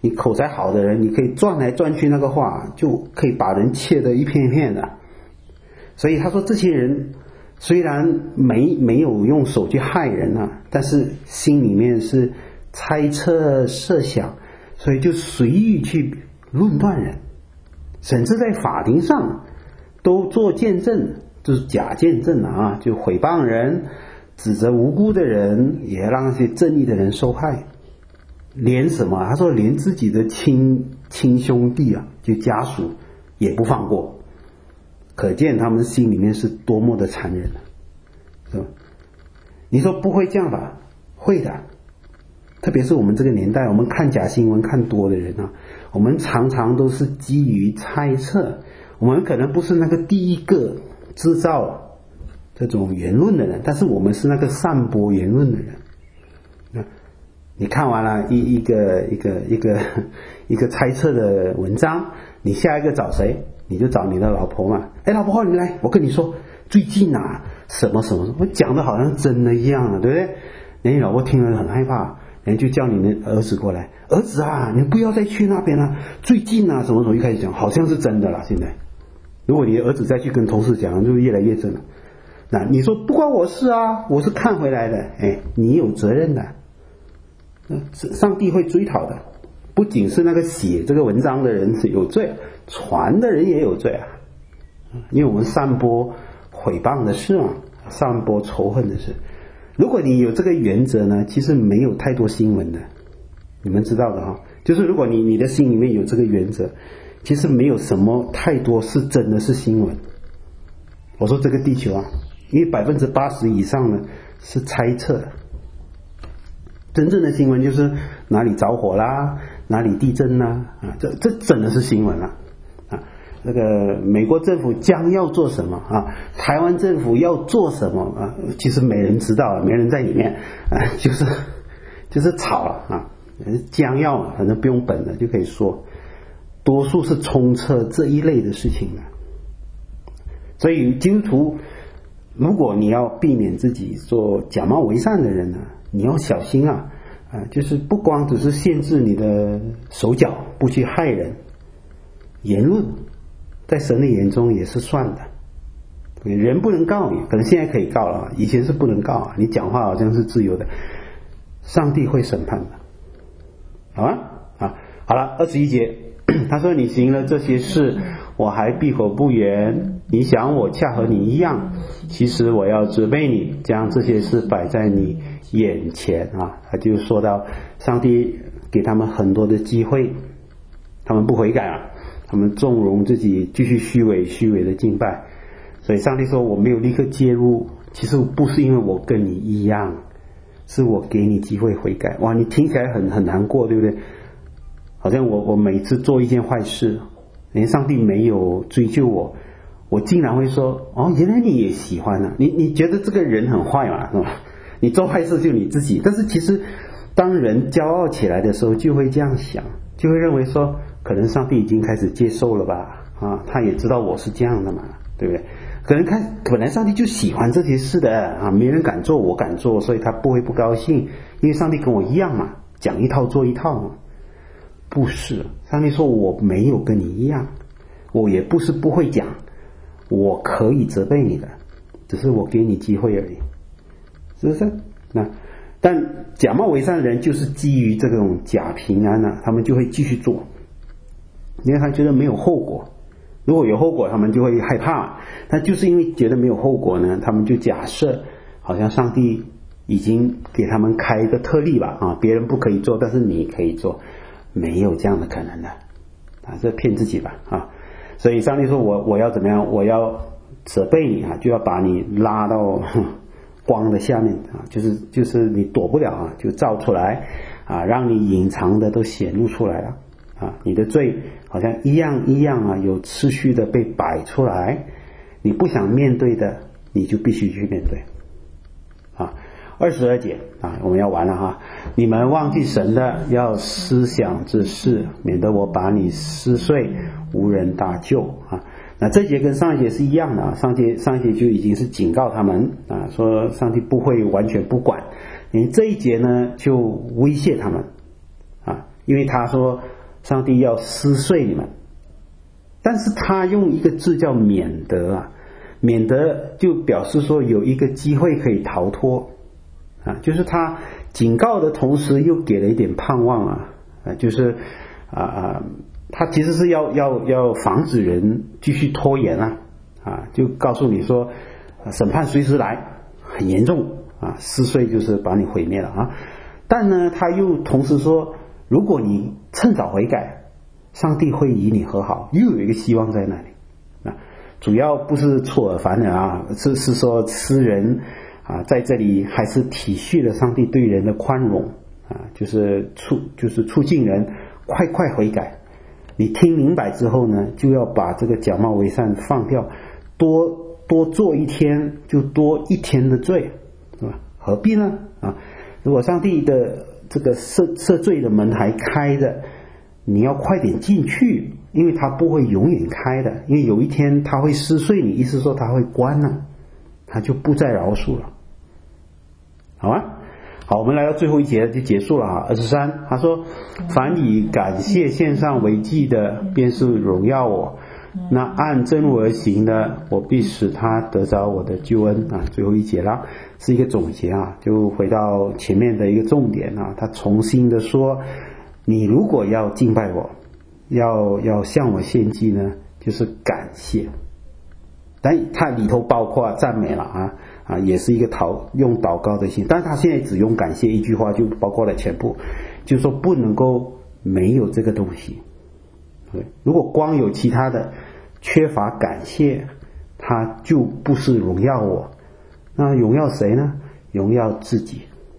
你口才好的人，你可以转来转去那个话，就可以把人切得一片片的。所以他说这些人虽然没有用手去害人啊，但是心里面是猜测设想，所以就随意去论断人，甚至在法庭上都做见证，就是假见证啊，就诽谤人，指责无辜的人，也让那些正义的人受害。连什么？他说连自己的亲兄弟啊，就家属也不放过，可见他们心里面是多么的残忍，是吧？你说不会这样吧？会的。特别是我们这个年代，我们看假新闻看多的人啊，我们常常都是基于猜测，我们可能不是那个第一个制造这种言论的人，但是我们是那个散播言论的人。你看完了一个猜测的文章，你下一个找谁？你就找你的老婆嘛。哎，老婆你来，我跟你说最近啊什么什么，我讲的好像真的一样啊，对不对？你老婆听了很害怕，人就叫你的儿子过来，儿子啊，你不要再去那边了，最近啊什么什么，就开始讲好像是真的了。现在如果你的儿子再去跟同事讲，就越来越真了。那你说不关我事啊，我是看回来的。哎，你有责任的，上帝会追讨的。不仅是那个写这个文章的人是有罪，传的人也有罪啊。因为我们散播诽谤的事嘛，散播仇恨的事。如果你有这个原则呢，其实没有太多新闻的，你们知道的哈。就是如果你的心里面有这个原则，其实没有什么太多是真的是新闻。我说这个地球啊，因为80%以上呢是猜测的，真正的新闻就是哪里着火啦，哪里地震啦，这真的是新闻了啊。那个美国政府将要做什么啊？台湾政府要做什么啊？其实没人知道，没人在里面啊，就是吵了啊，将要嘛，反正不用本的就可以说，多数是充斥这一类的事情的。所以基督徒，如果你要避免自己做假冒为善的人呢，你要小心啊，就是不光只是限制你的手脚不去害人，言论在神的眼中也是算的。人不能告你，可能现在可以告了，以前是不能告啊。你讲话好像是自由的，上帝会审判的，好吗？好了，21节，他说你行了这些事，我还闭口不言。你想我恰和你一样，其实我要责备你，将这些事摆在你眼前啊。他就说到上帝给他们很多的机会，他们不悔改啊，他们纵容自己继续虚伪的敬拜。所以上帝说我没有立刻介入，其实不是因为我跟你一样，是我给你机会悔改。哇，你听起来很难过，对不对？好像我每次做一件坏事，连上帝没有追究我竟然会说哦，原来你也喜欢啊，你觉得这个人很坏嘛，是吧？你做坏事就你自己，但是其实当人骄傲起来的时候，就会这样想，就会认为说可能上帝已经开始接受了吧，他也知道我是这样的嘛，对不对？可能上帝就喜欢这些事的啊，没人敢做我敢做，所以他不会不高兴，因为上帝跟我一样嘛，讲一套做一套嘛。不是，上帝说我没有跟你一样，我也不是不会讲，我可以责备你的，只是我给你机会而已，是不是？但假冒为善的人就是基于这种假平安啊，他们就会继续做，因为他觉得没有后果，如果有后果他们就会害怕，但就是因为觉得没有后果呢，他们就假设好像上帝已经给他们开一个特例吧，别人不可以做，但是你可以做，没有这样的可能的这骗自己吧所以上帝说我要怎么样，我要责备你就要把你拉到光的下面就是你躲不了就照出来让你隐藏的都显露出来了你的罪好像一样有次序的被摆出来，你不想面对的你就必须去面对22节我们要完了你们忘记神的要思想这事，免得我把你撕碎，无人搭救那这节跟上一节是一样的上一节就已经是警告他们说上帝不会完全不管，这一节呢就威胁他们因为他说上帝要撕碎你们。但是他用一个字叫免得啊，免得就表示说有一个机会可以逃脱啊，就是他警告的同时又给了一点盼望啊，就是他其实是要防止人继续拖延啊，就告诉你说审判随时来，很严重啊，撕碎就是把你毁灭了啊。但呢他又同时说，如果你趁早悔改，上帝会与你和好，又有一个希望在那里啊。主要不是出尔反尔啊，是说诗人啊在这里还是体恤了上帝对人的宽容啊，就是促进人快悔改。你听明白之后呢，就要把这个假冒为善放掉，多做一天就多一天的罪，是吧？何必呢啊？如果上帝的这个赦罪的门还开着，你要快点进去，因为它不会永远开的，因为有一天它会撕碎你，意思说它会关了，它就不再饶恕了，好吗？好，我们来到最后一节就结束了啊。23他说，凡以感谢献上为祭的，便是荣耀我，那按真路而行的，我必使他得着我的救恩啊。最后一节啦，是一个总结啊，就回到前面的一个重点啊，他重新的说，你如果要敬拜我，要向我献祭呢，就是感谢，但它里头包括赞美了啊，也是一个用祷告的心，但是他现在只用感谢一句话就包括了全部，就是说不能够没有这个东西。如果光有其他的，缺乏感谢，他就不是荣耀我。那荣耀谁呢？荣耀自己。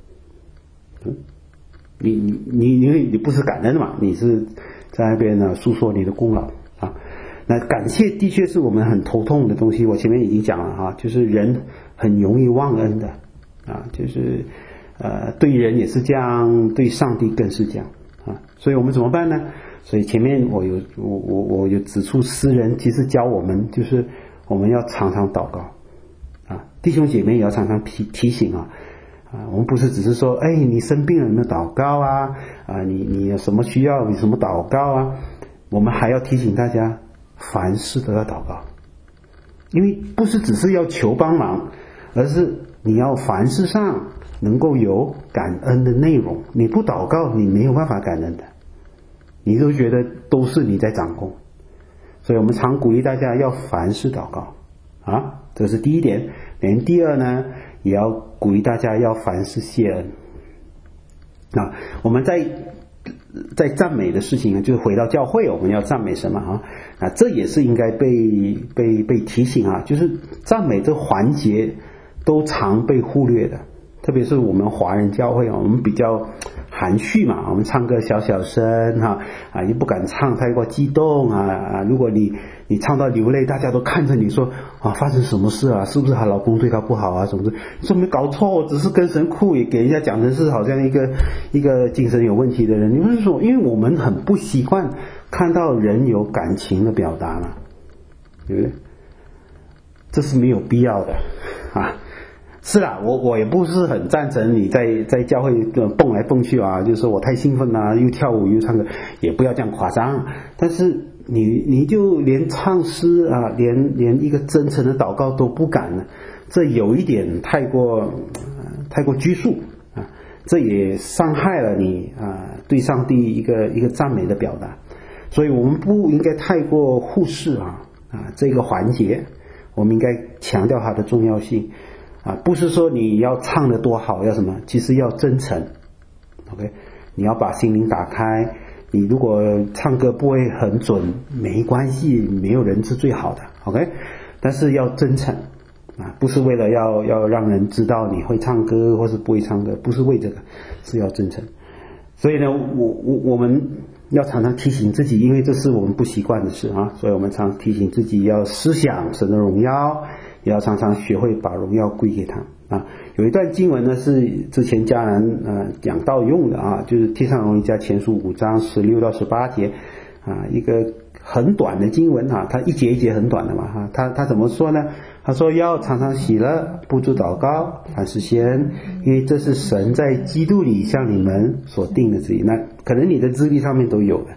你不是感恩嘛？你是在那边呢诉说你的功劳啊。那感谢的确是我们很头痛的东西，我前面已经讲了啊，就是人很容易忘恩的啊，就是对人也是这样，对上帝更是这样啊。所以我们怎么办呢？所以前面我有指出，诗人其实教我们，就是我们要常常祷告啊，弟兄姐妹也要常常提醒啊。我们不是只是说，哎，你生病了有没有祷告啊？你有什么需要，你什么祷告啊？我们还要提醒大家，凡事都要祷告，因为不是只是要求帮忙，而是你要凡事上能够有感恩的内容。你不祷告，你没有办法感恩的，你就觉得都是你在掌控。所以我们常鼓励大家要凡事祷告啊，这是第一点。第二呢，也要鼓励大家要凡事谢恩啊。我们在赞美的事情，就回到教会，我们要赞美什么啊？这也是应该被提醒啊，就是赞美这环节都常被忽略的，特别是我们华人教会啊，我们比较含蓄嘛，我们唱歌小声也不敢唱太过激动如果你唱到流泪，大家都看着你说发生什么事啊？是不是她老公对她不好啊？什么的？说没搞错，我只是跟神哭，也给人家讲成是好像一个精神有问题的人。你不是说，因为我们很不习惯看到人有感情的表达嘛，对不对？这是没有必要的啊。是啦，我也不是很赞成你在教会蹦来蹦去啊，就是说我太兴奋啦，又跳舞又唱歌，也不要这样夸张。但是你就连唱诗啊，连一个真诚的祷告都不敢呢，这有一点太过拘束啊，这也伤害了你对上帝一个赞美的表达。所以我们不应该太过忽视这个环节，我们应该强调它的重要性。不是说你要唱得多好要什么，其实要真诚 OK， 你要把心灵打开。你如果唱歌不会很准没关系，没有人是最好的 OK， 但是要真诚不是为了要让人知道你会唱歌或是不会唱歌，不是为这个，是要真诚。所以呢我们要常常提醒自己，因为这是我们不习惯的事所以我们常提醒自己要思想神的荣耀，也要常常学会把荣耀归给他有一段经文呢是之前迦南讲道用的就是帖撒罗尼迦前书5章16到18节一个很短的经文它一节一节很短的嘛他怎么说呢？他说要常常喜乐，不住祷告，凡事谢恩，因为这是神在基督里向你们所定的旨意。那可能你的资历上面都有的，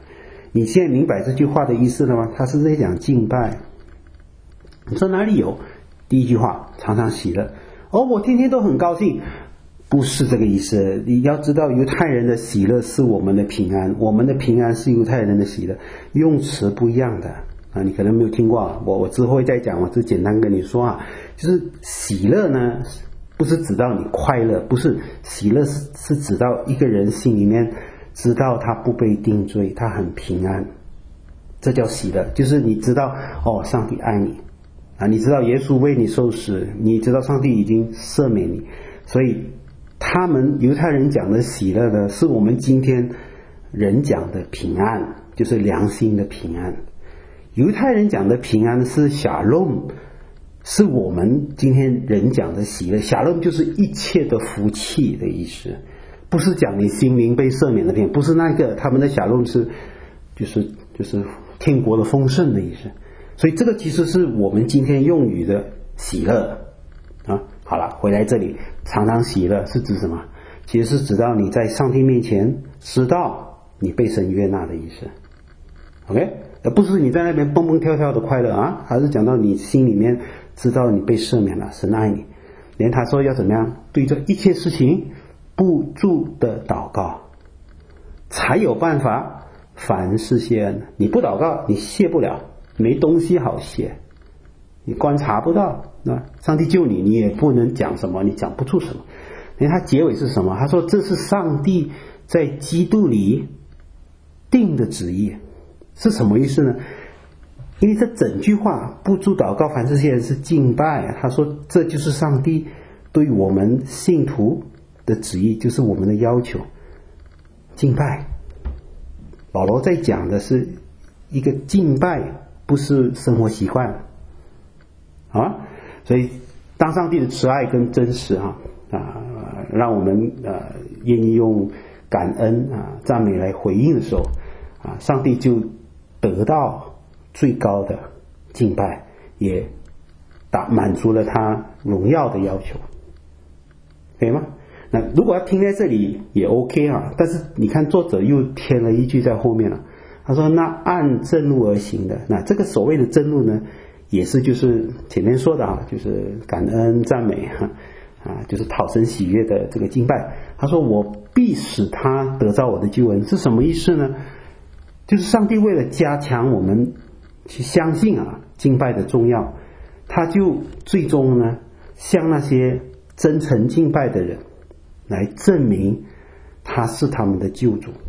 你现在明白这句话的意思了吗？他是在讲敬拜。你说哪里有？第一句话，常常喜乐。我天天都很高兴，不是这个意思。你要知道，犹太人的喜乐是我们的平安，我们的平安是犹太人的喜乐，用词不一样的啊。你可能没有听过，我之后会再讲，我只简单跟你说啊，就是喜乐呢，不是指到你快乐，不是喜乐是指到一个人心里面知道他不被定罪，他很平安，这叫喜乐。就是你知道上帝爱你啊，你知道耶稣为你受死，你知道上帝已经赦免你，所以他们犹太人讲的喜乐呢，是我们今天人讲的平安，就是良心的平安。犹太人讲的平安是shalom，是我们今天人讲的喜乐。shalom就是一切的福气的意思，不是讲你心灵被赦免的平安，不是那个，他们的shalom是就是天国的丰盛的意思。所以这个其实是我们今天用语的喜乐啊。好了，回来这里，常常喜乐是指什么？其实是指到你在上帝面前知道你被神悦纳的意思。OK， 而不是你在那边蹦蹦跳跳的快乐啊，还是讲到你心里面知道你被赦免了，神爱你。连他说要怎么样对这一切事情不住的祷告，才有办法凡事谢恩。你不祷告你谢不了，没东西好谢，你观察不到，上帝救你，你也不能讲什么，你讲不出什么。因为他结尾是什么？他说这是上帝在基督里定的旨意。是什么意思呢？因为这整句话不住祷告凡事谢恩是敬拜，他说这就是上帝对我们信徒的旨意，就是我们的要求，敬拜。保罗在讲的是一个敬拜，不是生活习惯啊。所以当上帝的慈爱跟真实让我们愿意用感恩赞美来回应的时候上帝就得到最高的敬拜，也满足了他荣耀的要求，可以吗？那如果要听在这里也 OK 但是你看作者又添了一句在后面了，他说那按正路而行的，那这个所谓的正路呢，也是就是前面说的就是感恩赞美就是讨神喜悦的这个敬拜。他说我必使他得到我的救恩，是什么意思呢？就是上帝为了加强我们去相信敬拜的重要，他就最终呢向那些真诚敬拜的人来证明他是他们的救主。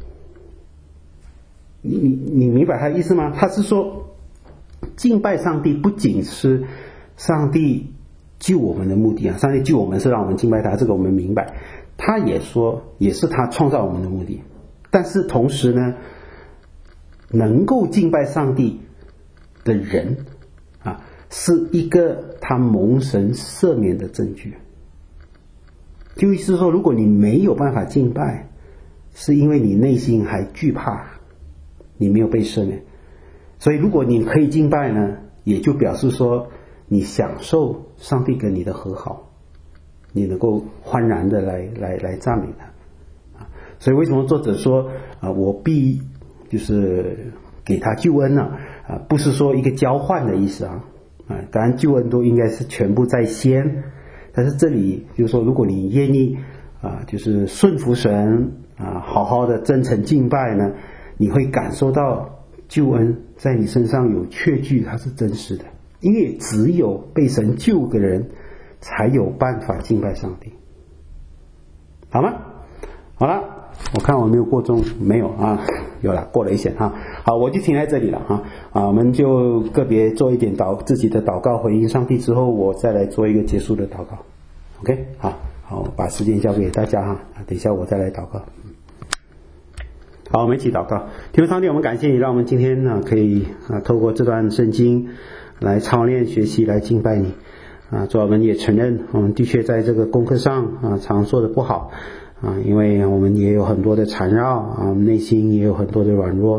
你明白他的意思吗？他是说敬拜上帝不仅是上帝救我们的目的上帝救我们是让我们敬拜他，这个我们明白。他也说也是他创造我们的目的，但是同时呢，能够敬拜上帝的人是一个他蒙神赦免的证据。就意思说，如果你没有办法敬拜，是因为你内心还惧怕，你没有被赦免。所以如果你可以敬拜呢，也就表示说你享受上帝跟你的和好，你能够欢然的来赞美他所以为什么作者说我必就是给他救恩不是说一个交换的意思当然救恩都应该是全部在先，但是这里就是说如果你愿意就是顺服神好好的真诚敬拜呢，你会感受到救恩在你身上有确据，它是真实的。因为只有被神救的人才有办法敬拜上帝，好吗？好了，我看我没有过钟，没有有了，过了一些好，我就停在这里了我们就个别做一点自己的祷告回应上帝之后，我再来做一个结束的祷告。 OK， 好，把时间交给大家等一下我再来祷告。好，我们一起祷告。天父上帝，我们感谢你，让我们今天可以透过这段圣经来操练学习，来敬拜你主，我们也承认我们的确在这个功课上常做的不好因为我们也有很多的缠绕内心也有很多的软弱，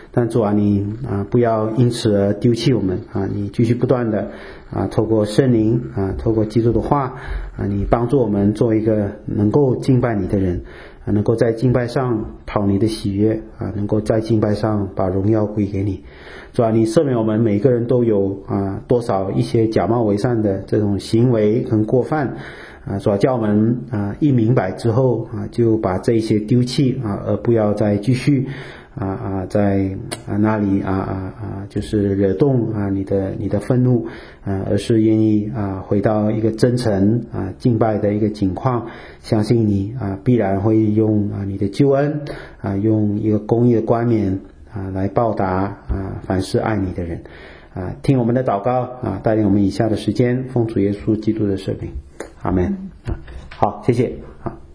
但主啊，你不要因此而丢弃我们你继续不断的透过圣灵透过基督的话你帮助我们做一个能够敬拜你的人能够在敬拜上讨你的喜悦能够在敬拜上把荣耀归给你。主啊，你赦免我们每个人都有多少一些假冒伪善的这种行为很过犯主啊，叫我们一明白之后就把这一些丢弃而不要再继续在那里就是惹动你的愤怒而是愿意回到一个真诚敬拜的一个境况，相信你必然会用你的救恩用一个公义的冠冕来报答凡是爱你的人听我们的祷告带领我们以下的时间，奉主耶稣基督的圣名，阿们。好，谢谢。